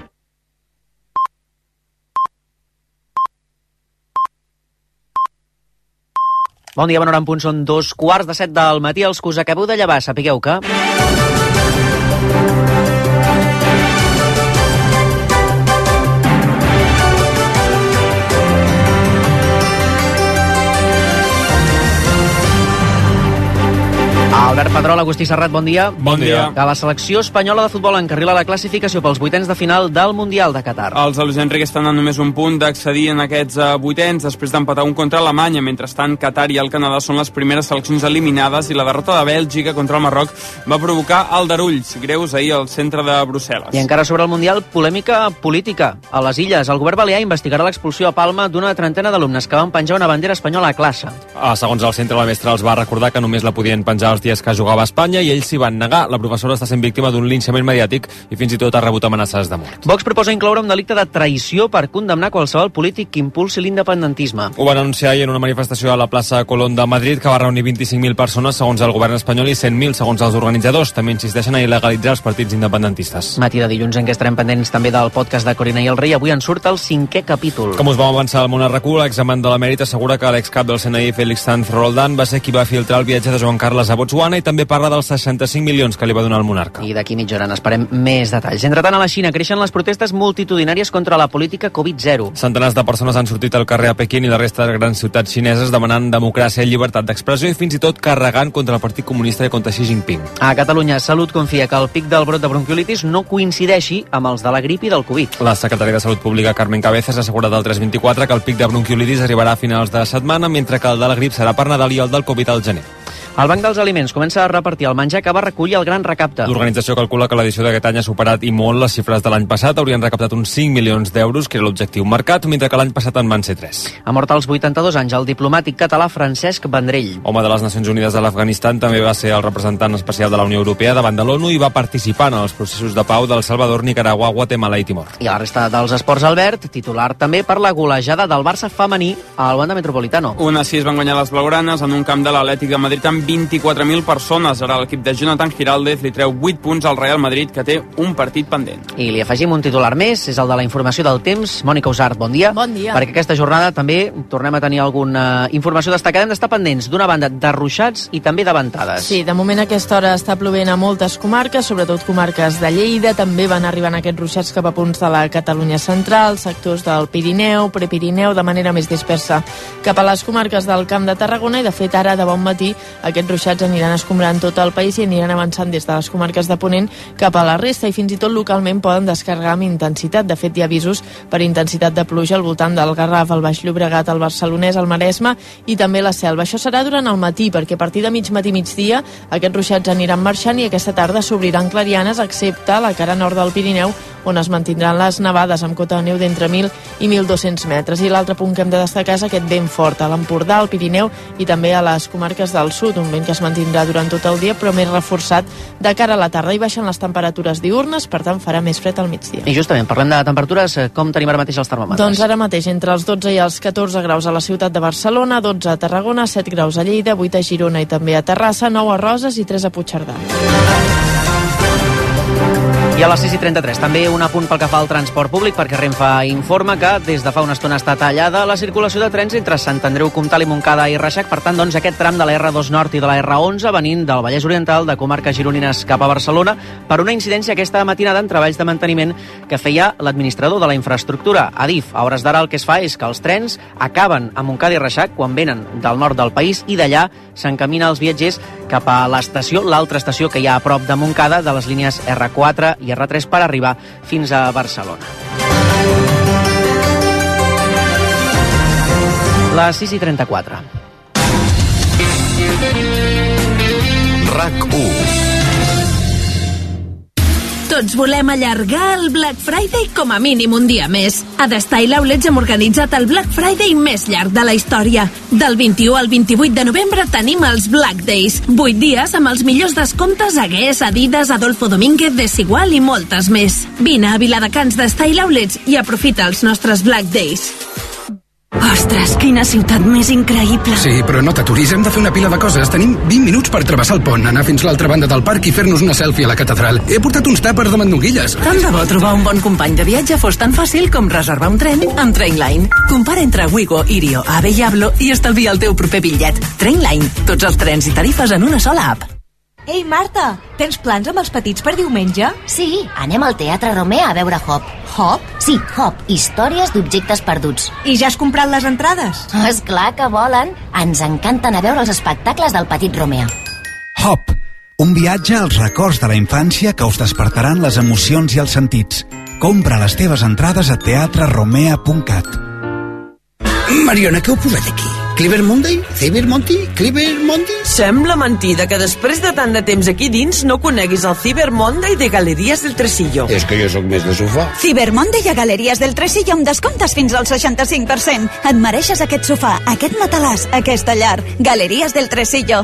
S3: Bon dia, bona hora en punt, són 2:15 del matí. Els que us acabeu de llevar, sapigueu que... Albert Pedrol, Agustí Serrat, bon dia.
S4: Bon dia.
S3: Que la selecció espanyola de futbol encarrila la classificació pels vuitens de final del Mundial de Qatar.
S4: Els de Luis Enrique estan a només un punt d'accedir en aquests vuitens després d'empatar un contra Alemanya. Mentrestant, Qatar i el Canadà són les primeres seleccions eliminades i la derrota de Bèlgica contra el Marroc va provocar aldarulls greus ahir al centre de Brussel·les.
S3: I encara sobre el Mundial, polèmica política. A les Illes, el govern balear investigarà l'expulsió a Palma d'una trentena d'alumnes que van penjar una bandera espanyola a classe.
S19: Segons el centre, la mestra els va recordar que només la podien penjar els dies que jugava a Espanya i ells s'hi van negar. La professora està sent víctima d'un linxament mediàtic i fins i tot ha rebut amenaces de mort.
S3: Vox proposa incloure un delicte de traïció per condemnar qualsevol polític que impulsi l'independentisme.
S19: Ho van anunciar ahir en una manifestació a la plaça Colón de Madrid que va reunir 25.000 persones segons el govern espanyol i 100.000 segons els organitzadors. També insisteixen a il·legalitzar els partits independentistes.
S3: Matí de dilluns en què estarem pendents també del podcast de Corina i el Rei. Avui en surt el 5è capítol.
S19: Com us vam avançar al món a RAC1, l'examen de l'emèrit assegura que l'excap del CNI Félix Sanz Roldán va ser qui va filtrar el viatge de Joan Carles a Botswana i també parla dels 65 milions que li va donar el monarca.
S3: I d'aquí mitja hora n'esperem més detalls. Entretant, a la Xina creixen les protestes multitudinàries contra la política Covid-0.
S19: Centenars de persones han sortit al carrer a Pequín i la resta de grans ciutats xineses demanant democràcia i llibertat d'expressió i fins i tot carregant contra el Partit Comunista i contra Xi Jinping.
S3: A Catalunya, Salut confia que el pic del brot de bronquiolitis no coincideixi amb els de la grip i del Covid.
S19: La secretària de Salut Pública, Carmen Cabezas, assegura del 324 que el pic de bronquiolitis arribarà a finals de setmana, mentre que el de la grip serà per Nadal i el del Covid al gener.
S3: El Banc dels Aliments comença a repartir el menjar que va recollir el gran recapte.
S19: L'organització calcula que l'edició d'aquest any ha superat i molt les xifres de l'any passat. Haurien recaptat uns 5 milions d'euros, que era l'objectiu marcat, mentre que l'any passat en van ser 3.
S3: Ha mort als 82 anys el diplomàtic català Francesc Vendrell.
S19: Home de les Nacions Unides de l'Afganistan, també va ser el representant especial de la Unió Europea davant de l'ONU i va participar en els processos de pau del Salvador, Nicaragua, Guatemala i Timor.
S3: I a la resta dels esports, Albert, titular també per la golejada del Barça femení al Wanda Metropolitano.
S4: 1-6 van guanyar les blaugranes en un camp de l'Atlètic de Madrid amb 24.000 persones. Ara l'equip de Jonathan Giraldez li treu 8 punts al Real Madrid, que té un partit pendent.
S3: I li afegim un titular més, és el de la informació del temps. Mònica Usart, bon dia.
S7: Bon dia.
S3: Perquè aquesta jornada també tornem a tenir alguna informació destacada. Hem d'estar pendents d'una banda de ruixats i també de ventades.
S7: Sí, de moment a aquesta hora està plovent a moltes comarques, sobretot comarques de Lleida. També van arribant aquests ruixats cap a punts de la Catalunya central, sectors del Pirineu, Prepirineu, de manera més dispersa cap a les comarques del Camp de Tarragona, i de fet ara de bon matí aquests ruixats aniran escombrant tot el país i aniran avançant des de les comarques de Ponent cap a la resta, i fins i tot localment poden descarregar amb intensitat. De fet, hi ha avisos per intensitat de pluja al voltant del Garraf, el Baix Llobregat, el Barcelonès, el Maresme i també la Selva. Això serà durant el matí, perquè a partir de mig matí, migdia, aquests ruixats aniran marxant i aquesta tarda s'obriran clarianes, excepte la cara nord del Pirineu, on es mantindran les nevades amb cota de neu d'entre 1.000 i 1.200 metres. I l'altre punt que hem de destacar és aquest vent fort a l'Empordà, al Pirineu i també a les comarques del sud, un vent que es mantindrà durant tot el dia, però més reforçat de cara a la tarda, i baixen les temperatures diurnes, per tant farà més fred al migdia.
S3: I justament, parlem de temperatures, com tenim ara mateix els termòmetres?
S7: Doncs ara mateix entre els 12 i els 14 graus a la ciutat de Barcelona, 12 a Tarragona, 7 graus a Lleida, 8 a Girona i també a Terrassa, 9 a Roses i 3 a Puigcerdà.
S3: I a les 6:33 també un apunt pel que fa al transport públic, perquè Renfe informa que des de fa una estona està tallada la circulació de trens entre Sant Andreu Comtal i Montcada i Reixac. Per tant, doncs, aquest tram de la R2 Nord i de la R11 venint del Vallès Oriental, de comarques gironines cap a Barcelona, per una incidència aquesta matinada en treballs de manteniment que feia l'administrador de la infraestructura, Adif. A hores d'ara el que es fa és que els trens acaben a Montcada i Reixac quan venen del nord del país, i d'allà s'encamina els viatgers cap a l'estació, l'altra estació que hi ha a prop de Montcada, de les línies R4 i R3, per arribar fins a Barcelona. Les 6:34.
S2: RAC1.
S10: Tots volem allargar el Black Friday com a mínim un dia més. A The Style Outlets hem organitzat el Black Friday més llarg de la història. Del 21 al 28 de novembre tenim els Black Days. 8 dies amb els millors descomptes a Guess, Adidas, Adolfo Domínguez, Desigual i moltes més. Vine a Viladecans The Style Outlets i aprofita els nostres Black Days.
S20: Ostres, quina ciutat més increïble.
S21: Sí, però no t'aturis, hem de fer una pila de coses. Tenim 20 minuts per travessar el pont, anar fins l'altra banda del parc i fer-nos una selfie a la catedral. He portat uns tàpers de mandonguilles.
S20: Tant de bo trobar un bon company de viatge fos tan fàcil com reservar un tren amb Trainline. Compara entre Wigo, Irio, Ave i Ablo i estalvia el teu proper bitllet. Trainline, tots els trens i tarifes en una sola app.
S22: Ei, Marta, tens plans amb els petits per diumenge?
S23: Sí, anem al Teatre Romea a veure Hop.
S22: Hop?
S23: Sí, Hop, històries d'objectes perduts.
S22: I ja has comprat les entrades?
S23: És clar que volen. Ens encanten a veure els espectacles del petit Romea.
S24: Hop, un viatge als records de la infància que us despertaran les emocions i els sentits. Compra les teves entrades a teatreromea.cat.
S25: Mariona, què heu posat aquí? Clever Monday? Cyber Monday? Clever Monday?
S26: Sembla mentida que després de tant de temps aquí dins no coneguis el Cyber Monday de Galeries del Tresillo.
S25: És que jo sóc més de sofà.
S22: Cyber Monday a Galeries del Tresillo amb descomptes fins al 65%. Et mereixes aquest sofà, aquest matalàs, aquesta llar. Galeries del Tresillo.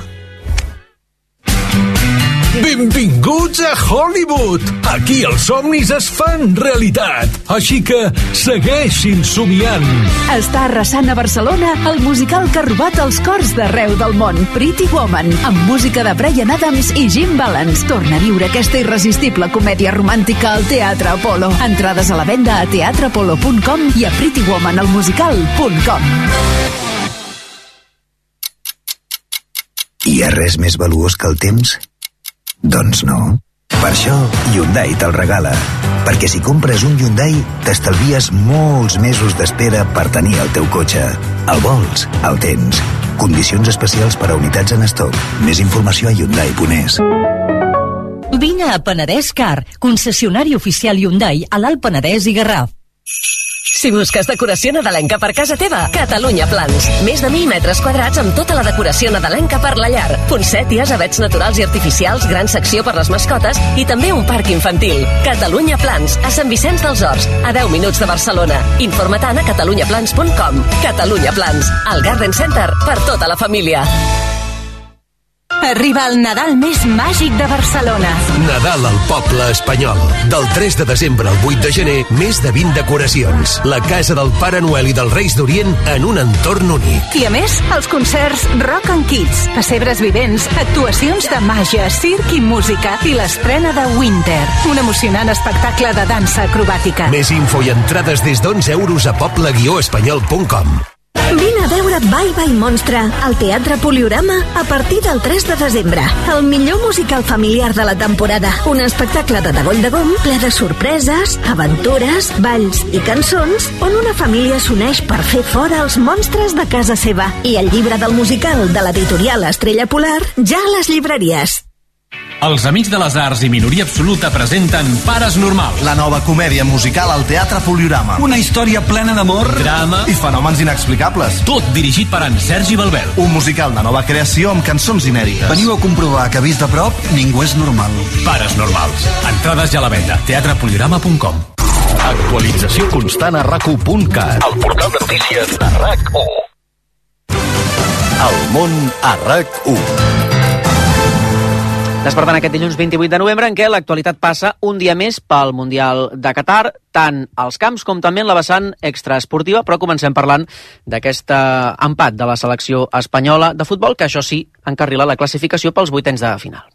S18: Benvinguts a Hollywood! Aquí els somnis es fan realitat. Així que segueixin somiant.
S17: Està arrasant a Barcelona el musical que ha robat els cors d'arreu del món, Pretty Woman, amb música de Bryan Adams i Jim Valance. Torna a viure aquesta irresistible comèdia romàntica al Teatre Apolo. Entrades a la venda a teatreapolo.com i a prettywomanalmusical.com.
S1: Hi ha res més valuós que el temps? Doncs no. Per això, Hyundai te'l regala. Perquè si compres un Hyundai, t'estalvies molts mesos d'espera per tenir el teu cotxe. El vols, el tens. Condicions especials per a unitats en estoc. Més informació a Hyundai.es.
S5: Vine a Penedès Car, concessionari oficial Hyundai a l'Alt Penedès i Garraf.
S6: Si busques decoració nadalenca per casa teva, Catalunya Plans. Més de 1.000 metres quadrats amb tota la decoració nadalenca per la llar. Poncèties, avets naturals i artificials, gran secció per les mascotes i també un parc infantil. Catalunya Plans, a Sant Vicenç dels Horts, a 10 minuts de Barcelona. Informa-te'n a catalunyaplans.com. Catalunya Plans, el Garden Center per tota la família.
S5: Arriba el Nadal més màgic de Barcelona.
S8: Nadal al poble espanyol. Del 3 de desembre al 8 de gener, més de 20 decoracions. La casa del Pare Noel i dels Reis d'Orient en un entorn únic.
S5: I a més, els concerts Rock and Kids, pessebres vivents, actuacions de màgia, circ i música i l'estrena de Winter, un emocionant espectacle de dansa acrobàtica.
S8: Més info i entrades des d'11 € a poble-espanyol.com.
S22: Vine a veure Bye Bye Monstre al Teatre Poliorama a partir del 3 de desembre. El millor musical familiar de la temporada. Un espectacle de Dagoll de Gom ple de sorpreses, aventures, balls i cançons on una família s'uneix per fer fora els monstres de casa seva. I el llibre del musical de l'editorial Estrella Polar ja a les llibreries.
S9: Els Amics de les Arts i Minoria Absoluta presenten Pares Normals.
S11: La nova comèdia musical al Teatre Poliorama.
S9: Una història plena d'amor, drama
S11: i fenòmens inexplicables.
S9: Tot dirigit per en Sergi Balbel.
S11: Un musical de nova creació amb cançons inèdites. Veniu a comprovar que vist de prop ningú és normal.
S9: Pares Normals. Entrades ja a la venda. teatrepoliorama.com.
S2: Actualització constant a RAC1.cat. El portal de notícies de RAC1. El món a RAC1.
S3: Despertant aquest dilluns 28 de novembre en què l'actualitat passa un dia més pel Mundial de Qatar, tant als camps com també en la vessant extraesportiva, però comencem parlant d'aquest empat de la selecció espanyola de futbol, que això sí, encarrila la classificació pels vuitens de final.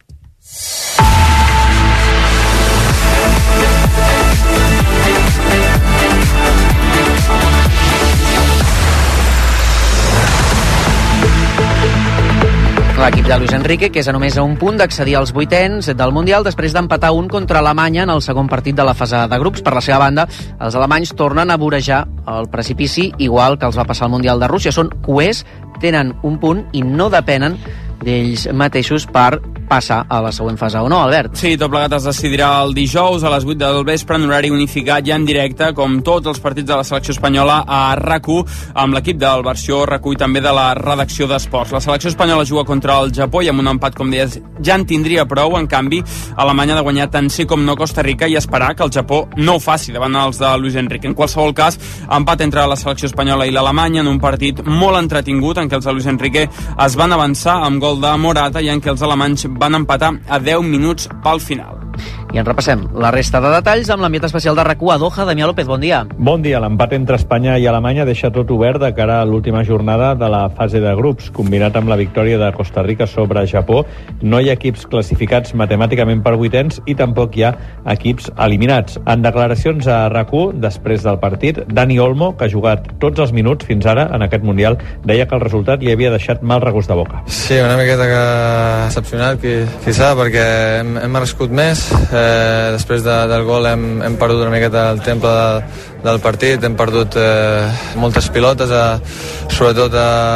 S3: L'equip de Luis Enrique, que és a només a un punt d'accedir als vuitens del Mundial després d'empatar un contra Alemanya en el segon partit de la fase de grups. Per la seva banda, els alemanys tornen a vorejar el precipici igual que els va passar al Mundial de Rússia. Són cuers, tenen un punt i no depenen d'ells mateixos per passar a la següent fase, o no, Albert?
S4: Sí, tot plegat es decidirà el dijous a les 8 del vespre en horari unificat ja en directe, com tots els partits de la selecció espanyola a RAC1, amb l'equip del versió RAC1 i també de la redacció d'esports. La selecció espanyola juga contra el Japó i amb un empat, com deies, ja en tindria prou. En canvi, Alemanya ha de guanyar tant sí com no Costa Rica i esperar que el Japó no ho faci davant els de Luis Enrique. En qualsevol cas, empat entre la selecció espanyola i l'Alemanya en un partit molt entretingut en què els de Luis Enrique es van avançar amb gol de Morata i en què els alemanys van empatar a 10 minuts pel final.
S3: I en repassem la resta de detalls amb l'ambient especial de RAC1 a Doha. Damià López, bon dia.
S27: Bon dia. L'empat entre Espanya i Alemanya deixa tot obert de cara a l'última jornada de la fase de grups. Combinat amb la victòria de Costa Rica sobre Japó, no hi ha equips classificats matemàticament per vuitens i tampoc hi ha equips eliminats. En declaracions a RAC1, després del partit, Dani Olmo, que ha jugat tots els minuts fins ara en aquest Mundial, deia que el resultat li havia deixat mal regust de boca.
S28: Sí, una miqueta decepcionat, quizà, perquè hem merescut més. Després del gol hem perdut una miqueta el temple del partit, hem perdut moltes pilotes, sobretot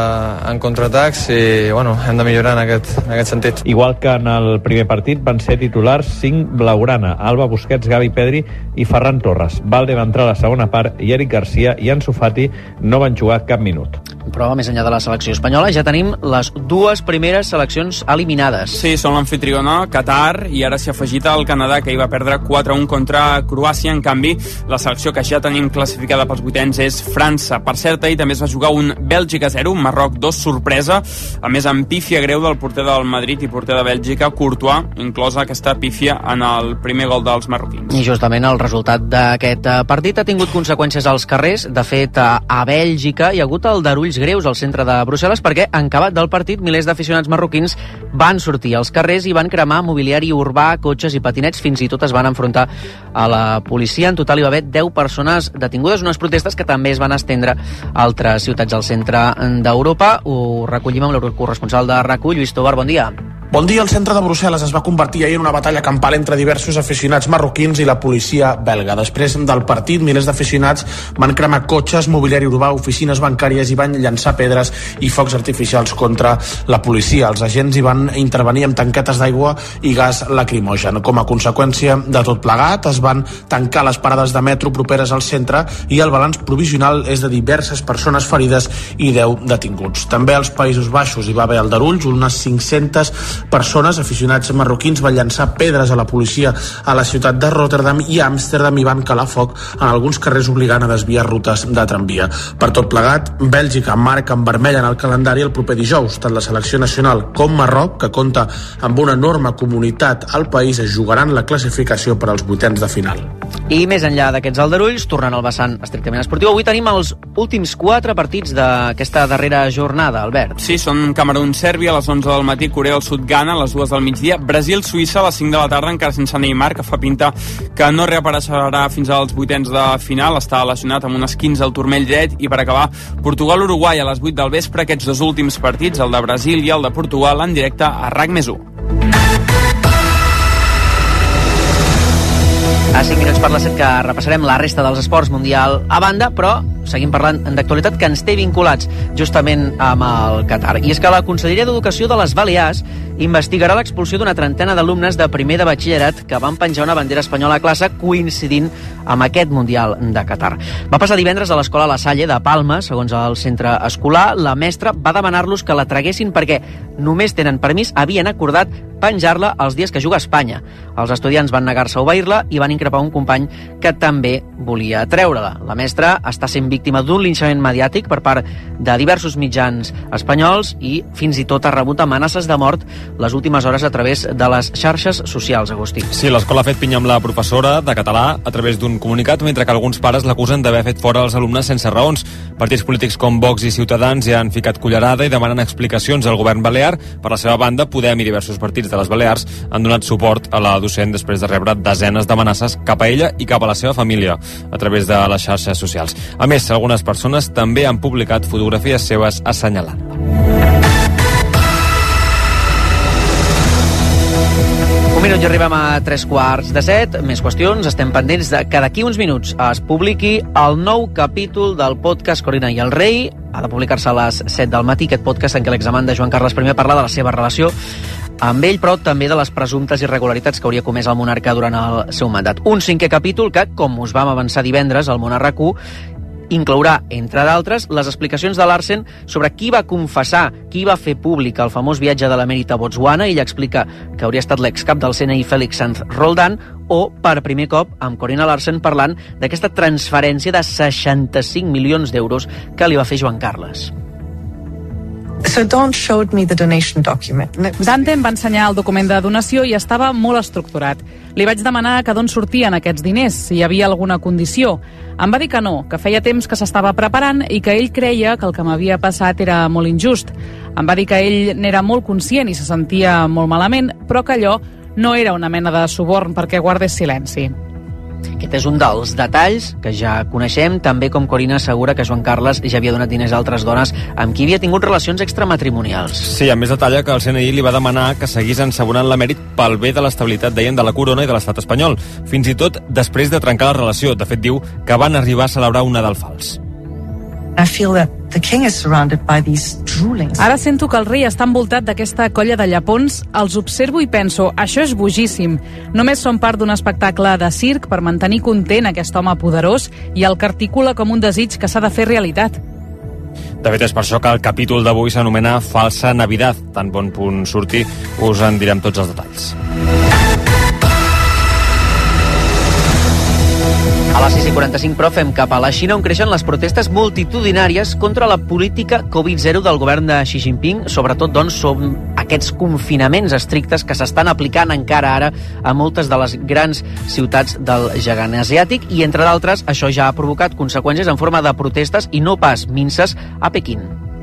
S28: en contraatacs, i bueno, hem de millorar en aquest sentit.
S27: Igual que en el primer partit van ser titulars 5 blaugrana, Alba, Busquets, Gavi, Pedri i Ferran Torres. Valde va entrar a la segona part i Eric Garcia i Ansu Fati no van jugar cap minut.
S3: Però més enllà de la selecció espanyola ja tenim les dues primeres seleccions eliminades.
S4: Sí, són l'amfitriona, Qatar, i ara s'hi ha afegit el Canadà, que hi va perdre 4-1 contra Croàcia. En canvi, la selecció que ja tenim classificada pels vuitens és França. Per cert, ahir també es va jugar un Bèlgica 0, un Marroc 2, sorpresa, a més amb pífia greu del porter del Madrid i porter de Bèlgica, Courtois, inclosa aquesta pífia en el primer gol dels marroquins.
S3: I justament el resultat d'aquest partit ha tingut conseqüències als carrers. De fet, a Bèlgica hi ha hagut aldarulls aldarulls greus al centre de Brussel·les perquè, en acabat del partit, milers d'aficionats marroquins van sortir als carrers i van cremar mobiliari urbà, cotxes i patinets, fins i tot es van enfrontar a la policia. En total hi va haver 10 persones detingudes, unes protestes que també es van estendre a altres ciutats al centre d'Europa. Ho recollim amb l'eurocorresponsal de RAC1, Lluís Tobar, bon dia.
S7: Bon dia. El centre de Brussel·les es va convertir ahir en una batalla campal entre diversos aficionats marroquins i la policia belga. Després del partit, milers d'aficionats van cremar cotxes, mobiliari urbà, oficines bancàries i van llançar pedres i focs artificials contra la policia. Els agents hi van intervenir amb tanquetes d'aigua i gas lacrimogen. Com a conseqüència de tot plegat, es van tancar les parades de metro properes al centre i el balanç provisional és de diverses persones ferides i 10 detinguts. També als Països Baixos hi va haver aldarulls, unes 500 persones, aficionats marroquins, van llançar pedres a la policia a la ciutat de Rotterdam i a Amsterdam i van calar foc en alguns carrers obligant a desviar rutes de tramvia. Per tot plegat, Bèlgica marca en vermell en el calendari el proper dijous. Tant la selecció nacional com Marroc, que compta amb una enorme comunitat al país, es jugaran la classificació per als vuitens de final.
S3: I més enllà d'aquests aldarulls, tornant al vessant estrictament esportiu, avui tenim els últims 4 partits d'aquesta darrera jornada, Albert.
S4: Sí, són Camerun-Sèrbia a les 11 del matí, Corea del Sud Ghana a les 2 del migdia, Brasil-Suïssa a les 5 de la tarda, encara sense Neymar, que fa pinta que no reapareixerà fins als vuitens de final, està lesionat amb un esquinç al turmell dret, i per acabar, Portugal-Uruguai a les 8 del vespre. Aquests 2 últims partits, el de Brasil i el de Portugal, en directe a RAC+1.
S3: A 5 minuts per les 7 que repassarem la resta dels esports mundial a banda, però seguim parlant d'actualitat que ens té vinculats justament amb el Qatar. I és que la Conselleria d'Educació de les Balears investigarà l'expulsió d'una trentena d'alumnes de primer de batxillerat que van penjar una bandera espanyola a classe coincidint amb aquest Mundial de Qatar. Va passar divendres a l'escola La Salle de Palma, segons el centre escolar. La mestra va demanar-los que la traguessin perquè només tenen permís, havien acordat penjar-la els dies que juga Espanya. Els estudiants van negar-se a obeir-la i van increpar un company que també volia treure-la. La mestra està sent víctima d'un linxament mediàtic per part de diversos mitjans espanyols i fins i tot ha rebut amenaces de mort les últimes hores a través de les xarxes socials, Agustí.
S10: Sí, l'escola ha fet pinya amb la professora de català a través d'un comunicat, mentre que alguns pares l'acusen d'haver fet fora els alumnes sense raons. Partits polítics com Vox i Ciutadans ja han ficat cullerada i demanen explicacions al govern balear. Per la seva banda, Podem i diversos partits de les Balears han donat suport a la docent després de rebre desenes d'amenaces cap a ella i cap a la seva família a través de les xarxes socials. A més, algunes persones també han publicat fotografies seves assenyalant.
S3: Un minut i arribem a 3:15. Més qüestions. Estem pendents de que d'aquí uns minuts es publiqui el nou capítol del podcast Corina i el rei. Ha de publicar-se a les 7 del matí, aquest podcast en què l'examant de Joan Carles I parla de la seva relació amb ell, però també de les presumptes irregularitats que hauria comès el monarca durant el seu mandat. Un 5è capítol que, com us vam avançar divendres al Món a RAC1, inclourà, entre d'altres, les explicacions de Larsen sobre qui va confessar, qui va fer públic el famós viatge de l'emèrit a Botswana. Ell explica que hauria estat l'excap del CNI Félix Sanz Roldán, o, per primer cop, amb Corina Larsen parlant d'aquesta transferència de 65 milions d'euros que li va fer Joan Carles.
S12: So Don showed me the donation document. Dante em va ensenyar el document de donació i estava molt estructurat. Li vaig demanar que d'on sortien aquests diners, si hi havia alguna condició. Em va dir que no, que feia temps que s'estava preparant i que ell creia que el que m'havia passat era molt injust. Em va dir que ell n'era molt conscient i se sentia molt malament, però que allò no era una mena de suborn perquè guardés silenci.
S3: Aquest és un dels detalls que ja coneixem, també com Corina assegura que Joan Carles ja havia donat diners a altres dones amb qui havia tingut relacions extramatrimonials.
S10: Sí, a més detalla que el CNI li va demanar que seguís ensabonant l'emèrit pel bé de l'estabilitat, deien, de la corona i de l'estat espanyol, fins i tot després de trencar la relació. De fet, diu que van arribar a celebrar un Nadal fals.
S12: I feel that the king is surrounded by these droolings. Ara sento que el rei està envoltat d'aquesta colla de llepons, els observo i penso, això és bojíssim. Només són part d'un espectacle de circ per mantenir content aquest home poderós i el que articula com un desig que s'ha de fer realitat.
S10: De fet, és per això que el capítol d'avui s'anomena Falsa Navidad. Tan bon punt surti, us en direm tots els detalls.
S3: A les 6:45, però, fem cap a la Xina, on creixen les protestes multitudinàries contra la política Covid-0 del govern de Xi Jinping. Sobretot, doncs, són aquests confinaments estrictes que s'estan aplicant encara ara a moltes de les grans ciutats del gegant asiàtic i, entre d'altres, això ja ha provocat conseqüències en forma de protestes i no pas minses a Pequín.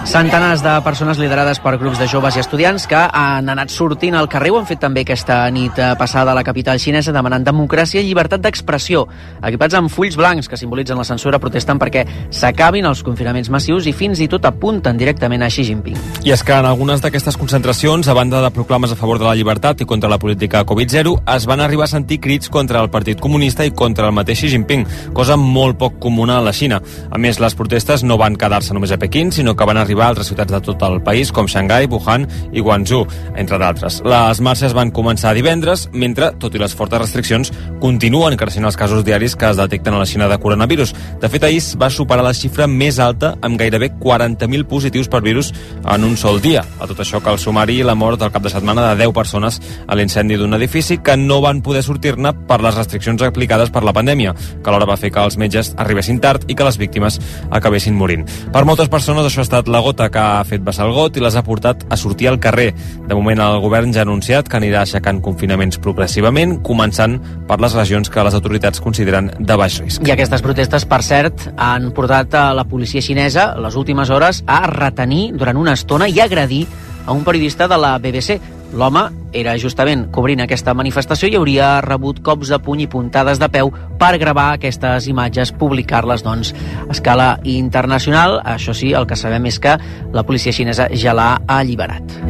S3: Centenars de persones liderades per grups de joves i estudiants que han anat sortint al carrer, ho han fet també aquesta nit passada a la capital xinesa, demanant democràcia i llibertat d'expressió. Equipats amb fulls blancs que simbolitzen la censura, protesten perquè s'acabin els confinaments massius i fins i tot apunten directament a Xi Jinping.
S10: I és que en algunes d'aquestes concentracions, a banda de proclames a favor de la llibertat i contra la política Covid-0, es van arribar a sentir crits contra el Partit Comunista i contra el mateix Xi Jinping, cosa molt poc comuna a la Xina. A més, les protestes no van quedar-se només a Pequín, sinó que van arribar a altres ciutats de tot el país, com Xangai, Wuhan i Guangzhou, entre d'altres. Les marxes van començar divendres, mentre, tot i les fortes restriccions, continuen creixent els casos diaris que es detecten a la Xina de coronavirus. De fet, ahir va superar la xifra més alta, amb gairebé 40.000 positius per virus en un sol dia. A tot això cal sumar-hi la mort al cap de setmana de 10 persones a l'incendi d'un edifici que no van poder sortir-ne per les restriccions aplicades per la pandèmia, que alhora va fer que els metges arribessin tard i que les víctimes acabessin morint. Per moltes persones això ha estat la gota que ha fet vessar el got i les ha portat a sortir al carrer. De moment el govern ja ha anunciat que anirà aixecant confinaments progressivament, començant per les regions que les autoritats consideren de baix risc.
S3: I aquestes protestes, per cert, han portat a la policia xinesa les últimes hores a retenir durant una estona i agredir a un periodista de la BBC. L'home era justament cobrint aquesta manifestació i hauria rebut cops de puny i puntades de peu per gravar aquestes imatges, publicar-les, doncs, a escala internacional. Això sí, el que sabem és que la policia xinesa ja l'ha alliberat.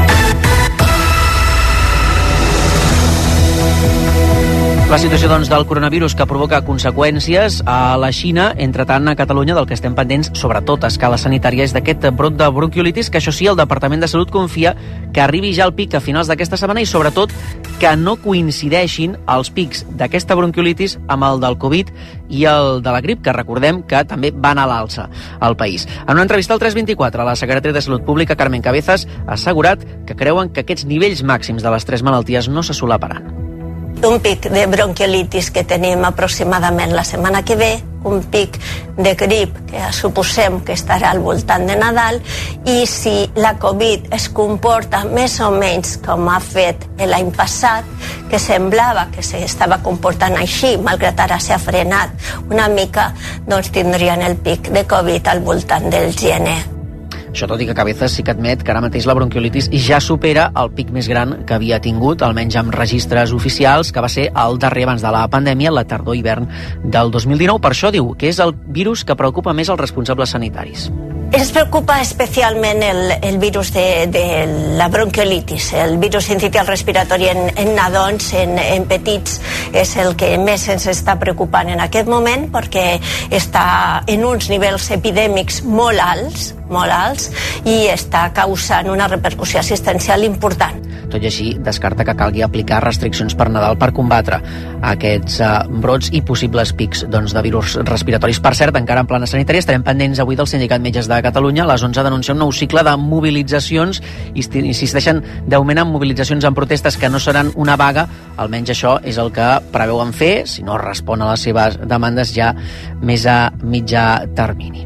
S3: La situació, doncs, del coronavirus que provoca conseqüències a la Xina. Entretant, a Catalunya, del que estem pendents, sobretot a escala sanitària, és d'aquest brot de bronquiolitis, que això sí, el Departament de Salut confia que arribi ja al pic a finals d'aquesta setmana i, sobretot, que no coincideixin els pics d'aquesta bronquiolitis amb el del Covid i el de la grip, que recordem que també van a l'alça al país. En una entrevista al 324, la secretària de Salut Pública, Carmen Cabezas, ha assegurat que creuen que aquests nivells màxims de les tres malalties no se solaparan.
S13: Un pic de bronquiolitis que tenim aproximadament la setmana que ve, un pic de grip que suposem que estarà al voltant de Nadal, i si la Covid es comporta més o menys com ha fet l'any passat, que semblava que s'estava comportant així, malgrat ara s'ha frenat una mica, doncs tindrien el pic de Covid al voltant del gener.
S3: Això tot i que Cabezas sí que admet que ara mateix la bronquiolitis ja supera el pic més gran que havia tingut, almenys amb registres oficials, que va ser el darrer abans de la pandèmia, la tardor-hivern del 2019. Per això diu que és el virus que preocupa més els responsables sanitaris.
S13: Ens preocupa especialment el virus de la bronquiolitis, el virus sincitial respiratori en nadons, en petits, és el que més ens està preocupant en aquest moment, perquè està en uns nivells epidèmics molt alts, i està causant una repercussió assistencial important.
S3: Tot i així, descarta que calgui aplicar restriccions per Nadal per combatre aquests brots i possibles pics, doncs, de virus respiratoris. Per cert, encara en plana sanitària, estarem pendents avui del Sindicat Metges de Catalunya. A les 11 denuncia un nou cicle de mobilitzacions i insisteixen d'augment en mobilitzacions en protestes que no seran una vaga. Almenys això és el que preveuen fer, si no respon a les seves demandes ja més a mitjà termini.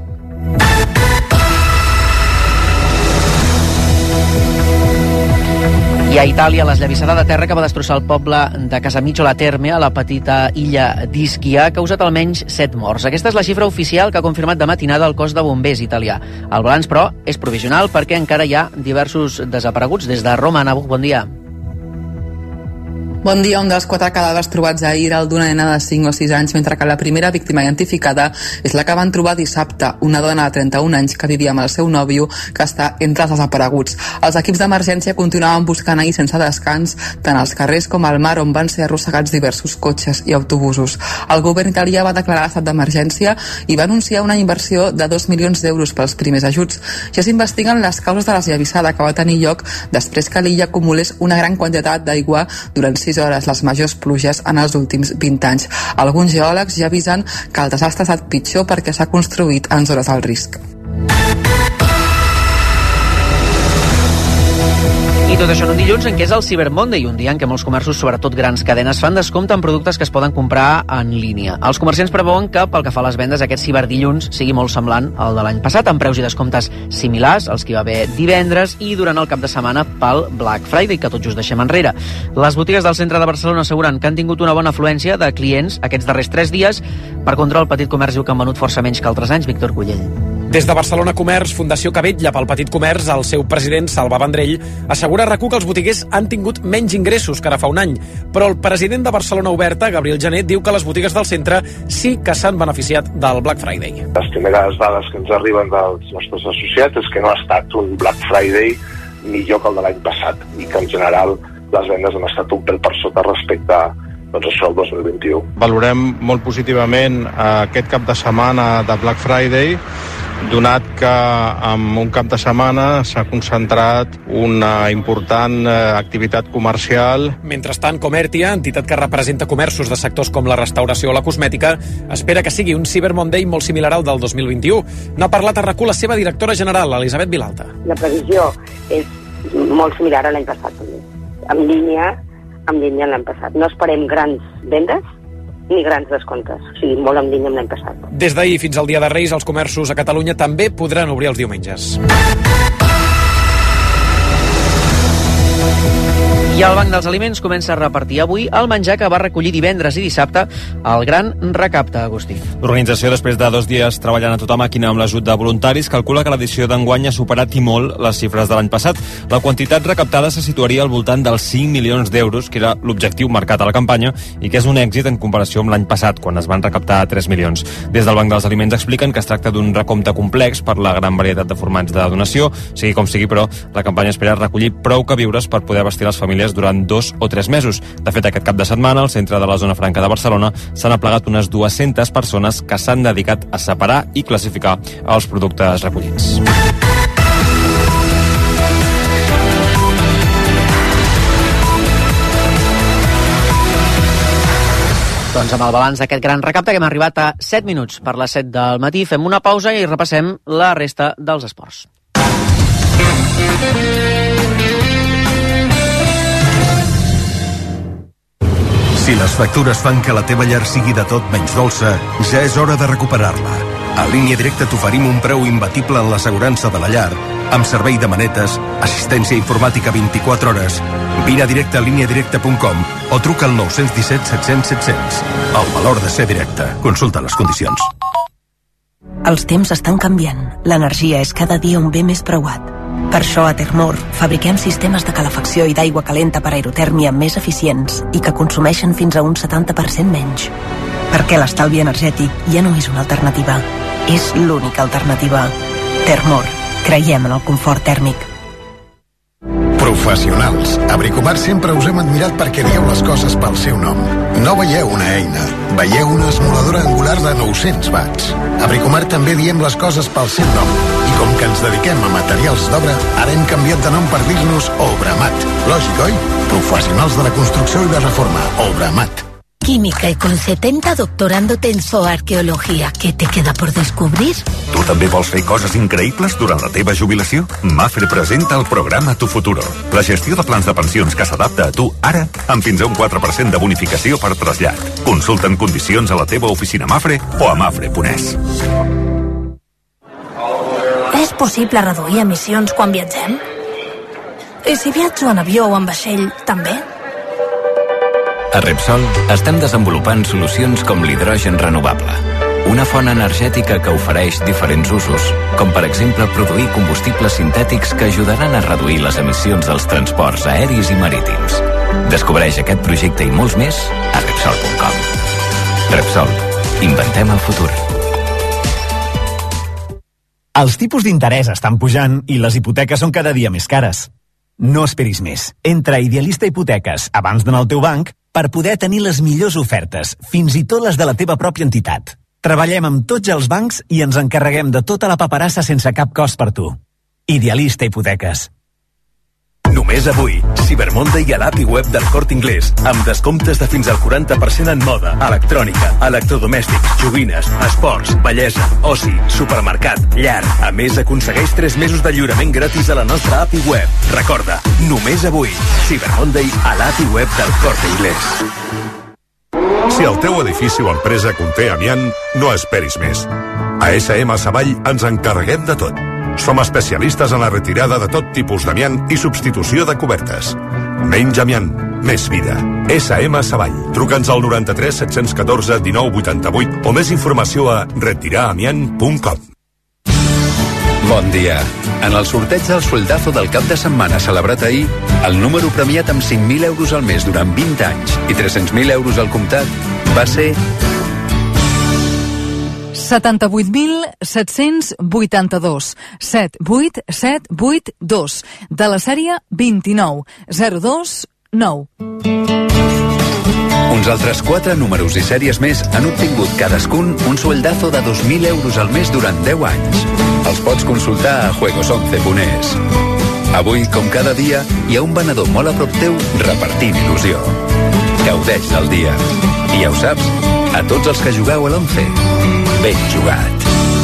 S3: I a Itàlia, l'esllavissada de terra que va destrossar el poble de Casamicciola Terme, a la petita illa d'Ischia, ha causat almenys 7 morts. Aquesta és la xifra oficial que ha confirmat de matinada el cos de bombers italià. El balanç, però, és provisional perquè encara hi ha diversos desapareguts. Des de Roma, Ana Buch, bon dia.
S14: Bon dia. Un dels 4 cadàvers trobats ahir era el d'una nena de 5 o 6 anys, mentre que la primera víctima identificada és la que van trobar dissabte, una dona de 31 anys que vivia amb el seu nòvio, que està entre els desapareguts. Els equips d'emergència continuaven buscant ahir sense descans tant als carrers com al mar, on van ser arrossegats diversos cotxes i autobusos. El govern italià va declarar l'estat d'emergència i va anunciar una inversió de 2 milions d'euros pels primers ajuts. Ja s'investiguen les causes de l'esllavissada, que va tenir lloc després que l'illa acumulés una gran quantitat d'aigua durant 6 hores, les majors pluges en els últims 20 anys. Alguns geòlegs ja avisen que el desastre ha estat pitjor perquè s'ha construït en zones d'alt risc.
S3: I tot això en un dilluns en què és el Cyber Monday, un dia en què molts comerços, sobretot grans cadenes, fan descompte en productes que es poden comprar en línia. Els comerciants preveuen que, pel que fa a les vendes, aquest ciberdilluns sigui molt semblant al de l'any passat, amb preus i descomptes similars als que hi va haver divendres i durant el cap de setmana pel Black Friday, que tot just deixem enrere. Les botigues del centre de Barcelona asseguren que han tingut una bona afluència de clients aquests darrers 3 dies. Per contra, el petit comerç diu que han venut força menys que altres anys. Víctor Cullell.
S15: Des de Barcelona Comerç, Fundació que vetlla pel petit comerç, el seu president, Salva Vendrell, assegura a RAC1 que els botiguers han tingut menys ingressos que ara fa un any. Però el president de Barcelona Oberta, Gabriel Gené, diu que les botigues del centre sí que s'han beneficiat del Black Friday.
S16: Les primeres dades que ens arriben dels nostres associats és que no ha estat un Black Friday millor que el de l'any passat i que en general les vendes han estat un pèl per sota respecte a això el 2021.
S19: Valorem molt positivament aquest cap de setmana de Black Friday, donat que en un cap de setmana s'ha concentrat una important activitat comercial.
S15: Mentrestant, Comertia, entitat que representa comerços de sectors com la restauració o la cosmètica, espera que sigui un Cyber Monday molt similar al del 2021. N'ha parlat a RAC1 la seva directora general, Elisabet Vilalta.
S20: La previsió és molt similar a l'any passat, també. En línia amb l'any passat. No esperem grans vendes ni grans descomptes, o sigui, molt en línia amb l'any passat.
S15: Des d'ahir fins al Dia de Reis, els comerços a Catalunya també podran obrir els diumenges.
S3: I el Banc dels Aliments comença a repartir avui el menjar que va recollir divendres i dissabte el Gran Recapte, Agustí.
S10: L'organització, després de 2 dies treballant a tota màquina amb l'ajut de voluntaris, calcula que l'edició d'enguany ha superat i molt les xifres de l'any passat. La quantitat recaptada se situaria al voltant dels 5 milions d'euros, que era l'objectiu marcat a la campanya, i que és un èxit en comparació amb l'any passat, quan es van recaptar 3 milions. Des del Banc dels Aliments expliquen que es tracta d'un recompte complex per la gran varietat de formats de donació. Sigui com sigui, però, la campanya espera recollir prou queviures per poder vestir les famílies durant 2 o 3 mesos. De fet, aquest cap de setmana, al centre de la Zona Franca de Barcelona, s'han aplegat unes 200 persones que s'han dedicat a separar i classificar els productes recollits.
S3: Doncs amb el balanç d'aquest gran recapte, que hem arribat a 7 minuts per les 7 del matí, fem una pausa i repassem la resta dels esports.
S8: Si les factures fan que la teva llar sigui de tot menys dolça, ja és hora de recuperar-la. A Línia Directa t'oferim un preu imbatible en l'assegurança de la llar, amb servei de manetes, assistència informàtica 24 hores. Vine a directe a lineadirecta.com o truca al 917 700 700. El valor de ser directe. Consulta les condicions.
S21: Els temps estan canviant. L'energia és cada dia un bé més preuat. Per això a Termor fabriquem sistemes de calefacció i d'aigua calenta per aerotèrmia més eficients i que consumeixen fins a un 70% menys. Perquè l'estalvi energètic ja no és una alternativa, és l'única alternativa. Termor. Creiem en el confort tèrmic.
S23: Professionals. A Bricomart sempre us hem admirat perquè dieu les coses pel seu nom. No veieu una eina, veieu una esmoladora angular de 900 watts. A Bricomart també diem les coses pel seu nom. I com que ens dediquem a materials d'obra, ara hem canviat de nom per dir-nos Obramat. Lògic, oi? Professionals de la construcció i la reforma. Obramat.
S22: Química y con 70 doctorándote en zooarqueología. ¿Qué te queda por descubrir?
S18: Tu també vols fer coses increïbles durant la teva jubilació? Mafre presenta el programa Tu Futuro. La gestió de plans de pensions que s'adapta a tu ara, amb fins a un 4% de bonificació per trasllat. Consulta'n condicions a la teva oficina Mafre o a mafre.es.
S22: És possible reduir emissions quan viatgem? I si viatjo en avió o en vaixell, també?
S24: A Repsol estem desenvolupant solucions com l'hidrogen renovable, una font energètica que ofereix diferents usos, com per exemple produir combustibles sintètics que ajudaran a reduir les emissions dels transports aeris i marítims. Descobreix aquest projecte i molts més a Repsol.com. Repsol. Inventem el futur.
S26: Els tipus d'interès estan pujant i les hipoteques són cada dia més cares. No esperis més. Entra a Idealista Hipoteques abans d'anar al teu banc per poder tenir les millors ofertes, fins i tot les de la teva pròpia entitat. Treballem amb tots els bancs i ens encarreguem de tota la paperassa sense cap cost per tu. Idealista Hipoteques.
S8: Només avui, Cyber Monday a l'API web del Corte Inglés, amb descomptes de fins al 40% en moda, electrònica, electrodomèstics, joguines, esports, bellesa, oci, supermercat, llar. A més, aconsegueix 3 mesos de lliurament gratis a la nostra API web. Recorda, només avui, Cyber Monday a l'API web del Corte Inglés.
S29: Si el teu edifici o empresa conté amiant, no esperis més. A SM Savall ens encarreguem de tot. Som especialistes en la retirada de tot tipus d'amiant i substitució de cobertes. Menys amiant, més vida. SM Savall. Truca'ns al 93 714 19 88 o més informació a retiraramiant.com.
S1: Bon dia. En el sorteig del sueldazo del cap de setmana celebrat ahir, el número premiat amb 5.000 euros al mes durant 20 anys i 300.000 euros al comptat va ser
S2: 78.782 78782 de la sèrie 29029.
S1: Uns altres 4 números i sèries més han obtingut cadascun un sueldazo de 2.000 euros al mes durant 10 anys. Els pots consultar a juegos11.es. Avui, com cada dia, hi ha un venedor molt a prop teu repartint il·lusió. Gaudeix del dia. I ja ho saps, a tots els que jugueu a l'11, ben jugat.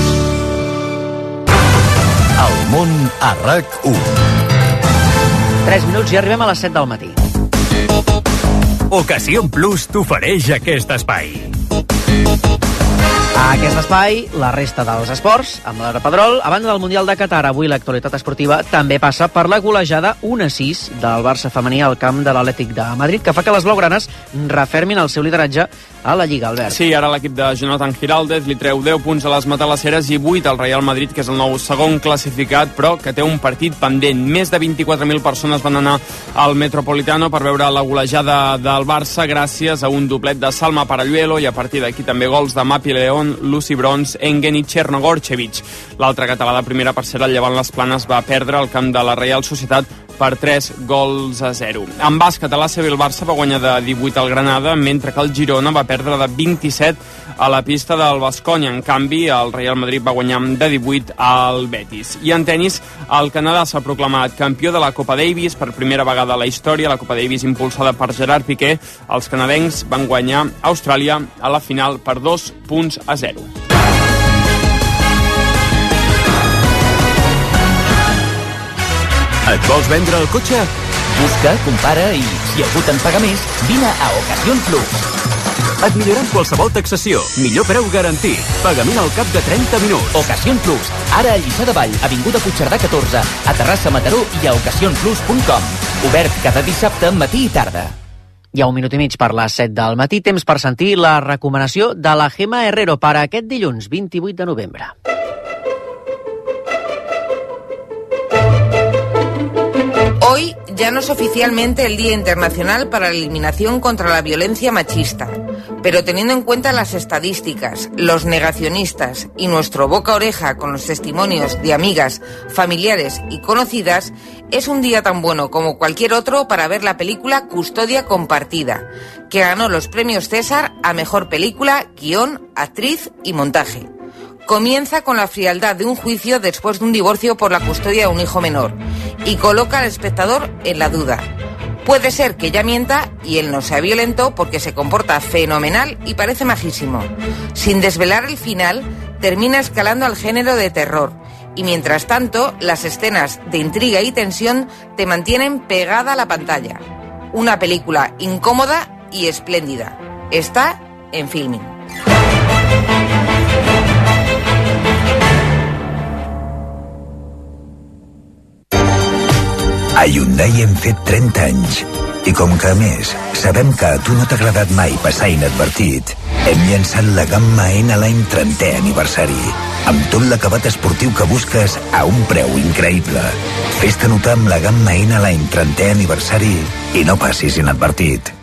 S5: El món a RAC1.
S3: 3 minuts i arribem a les 7 del matí.
S5: Ocasión Plus t'ofereix aquest espai.
S3: A aquest espai, la resta dels esports, amb Laura Pedrol. A banda del Mundial de Qatar, avui l'actualitat esportiva també passa per la golejada 1-6 del Barça femení al camp de l'Atlètic de Madrid, que fa que les blaugranes refermin el seu lideratge a la Lliga, Albert.
S4: Sí, ara l'equip de Jonathan Giraldez li treu 10 punts a les matalasseres i 8 al Real Madrid, que és el nou segon classificat, però que té un partit pendent. Més de 24.000 persones van anar al Metropolitano per veure la golejada del Barça gràcies a un doblet de Salma Paralluelo i a partir d'aquí també gols de Mapi León, Lucy Bronze, Engen i Chernogorchevich. L'altre català de primera, per ser el Llevant Les Planes, va perdre al camp de la Reial Societat per 3-0. En bàsquet, a l'ACB el Barça va guanyar de 18 al Granada, mentre que el Girona va perdre de 27 a la pista del Baskonia. En canvi, el Real Madrid va guanyar de 18 al Betis. I en tenis, el Canadà s'ha proclamat campió de la Copa Davis per primera vegada a la història. La Copa Davis impulsada per Gerard Piqué. Els canadencs van guanyar a Austràlia a la final per 2-0.
S5: Et vols vendre el cotxe? Busca, compara i, si algú te'n paga més, vine a Ocasión Plus. Et milloraran qualsevol taxació. Millor preu garantit. Pagament al cap de 30 minuts.
S6: Ocasión Plus. Ara a Lliçà de Vall, avinguda Puigcerdà 14, a Terrassa, Mataró i a ocasionplus.com. Obert cada dissabte, matí i tarda.
S3: Hi ha un minut i mig per les 7 del matí. Temps per sentir la recomanació de la Gemma Herrero per a aquest dilluns, 28 de novembre.
S9: Hoy ya no es oficialmente el Día Internacional para la Eliminación contra la Violencia Machista, pero teniendo en cuenta las estadísticas, los negacionistas y nuestro boca a oreja con los testimonios de amigas, familiares y conocidas, es un día tan bueno como cualquier otro para ver la película Custodia Compartida, que ganó los premios César a Mejor Película, Guión, Actriz y Montaje. Comienza con la frialdad de un juicio después de un divorcio por la custodia de un hijo menor y coloca al espectador en la duda. Puede ser que ella mienta y él no sea violento porque se comporta fenomenal y parece majísimo. Sin desvelar el final, termina escalando al género de terror y mientras tanto, las escenas de intriga y tensión te mantienen pegada a la pantalla. Una película incómoda y espléndida. Está en Filmin.
S11: A Hyundai hem fet 30 anys. I com que, a més, sabem que a tu no t'ha agradat mai passar inadvertit, hem llançat la gamma N-Line 30è aniversari, amb tot l'acabat esportiu que busques a un preu increïble. Fes-te notar amb la gamma N-Line 30è aniversari i no passis inadvertit.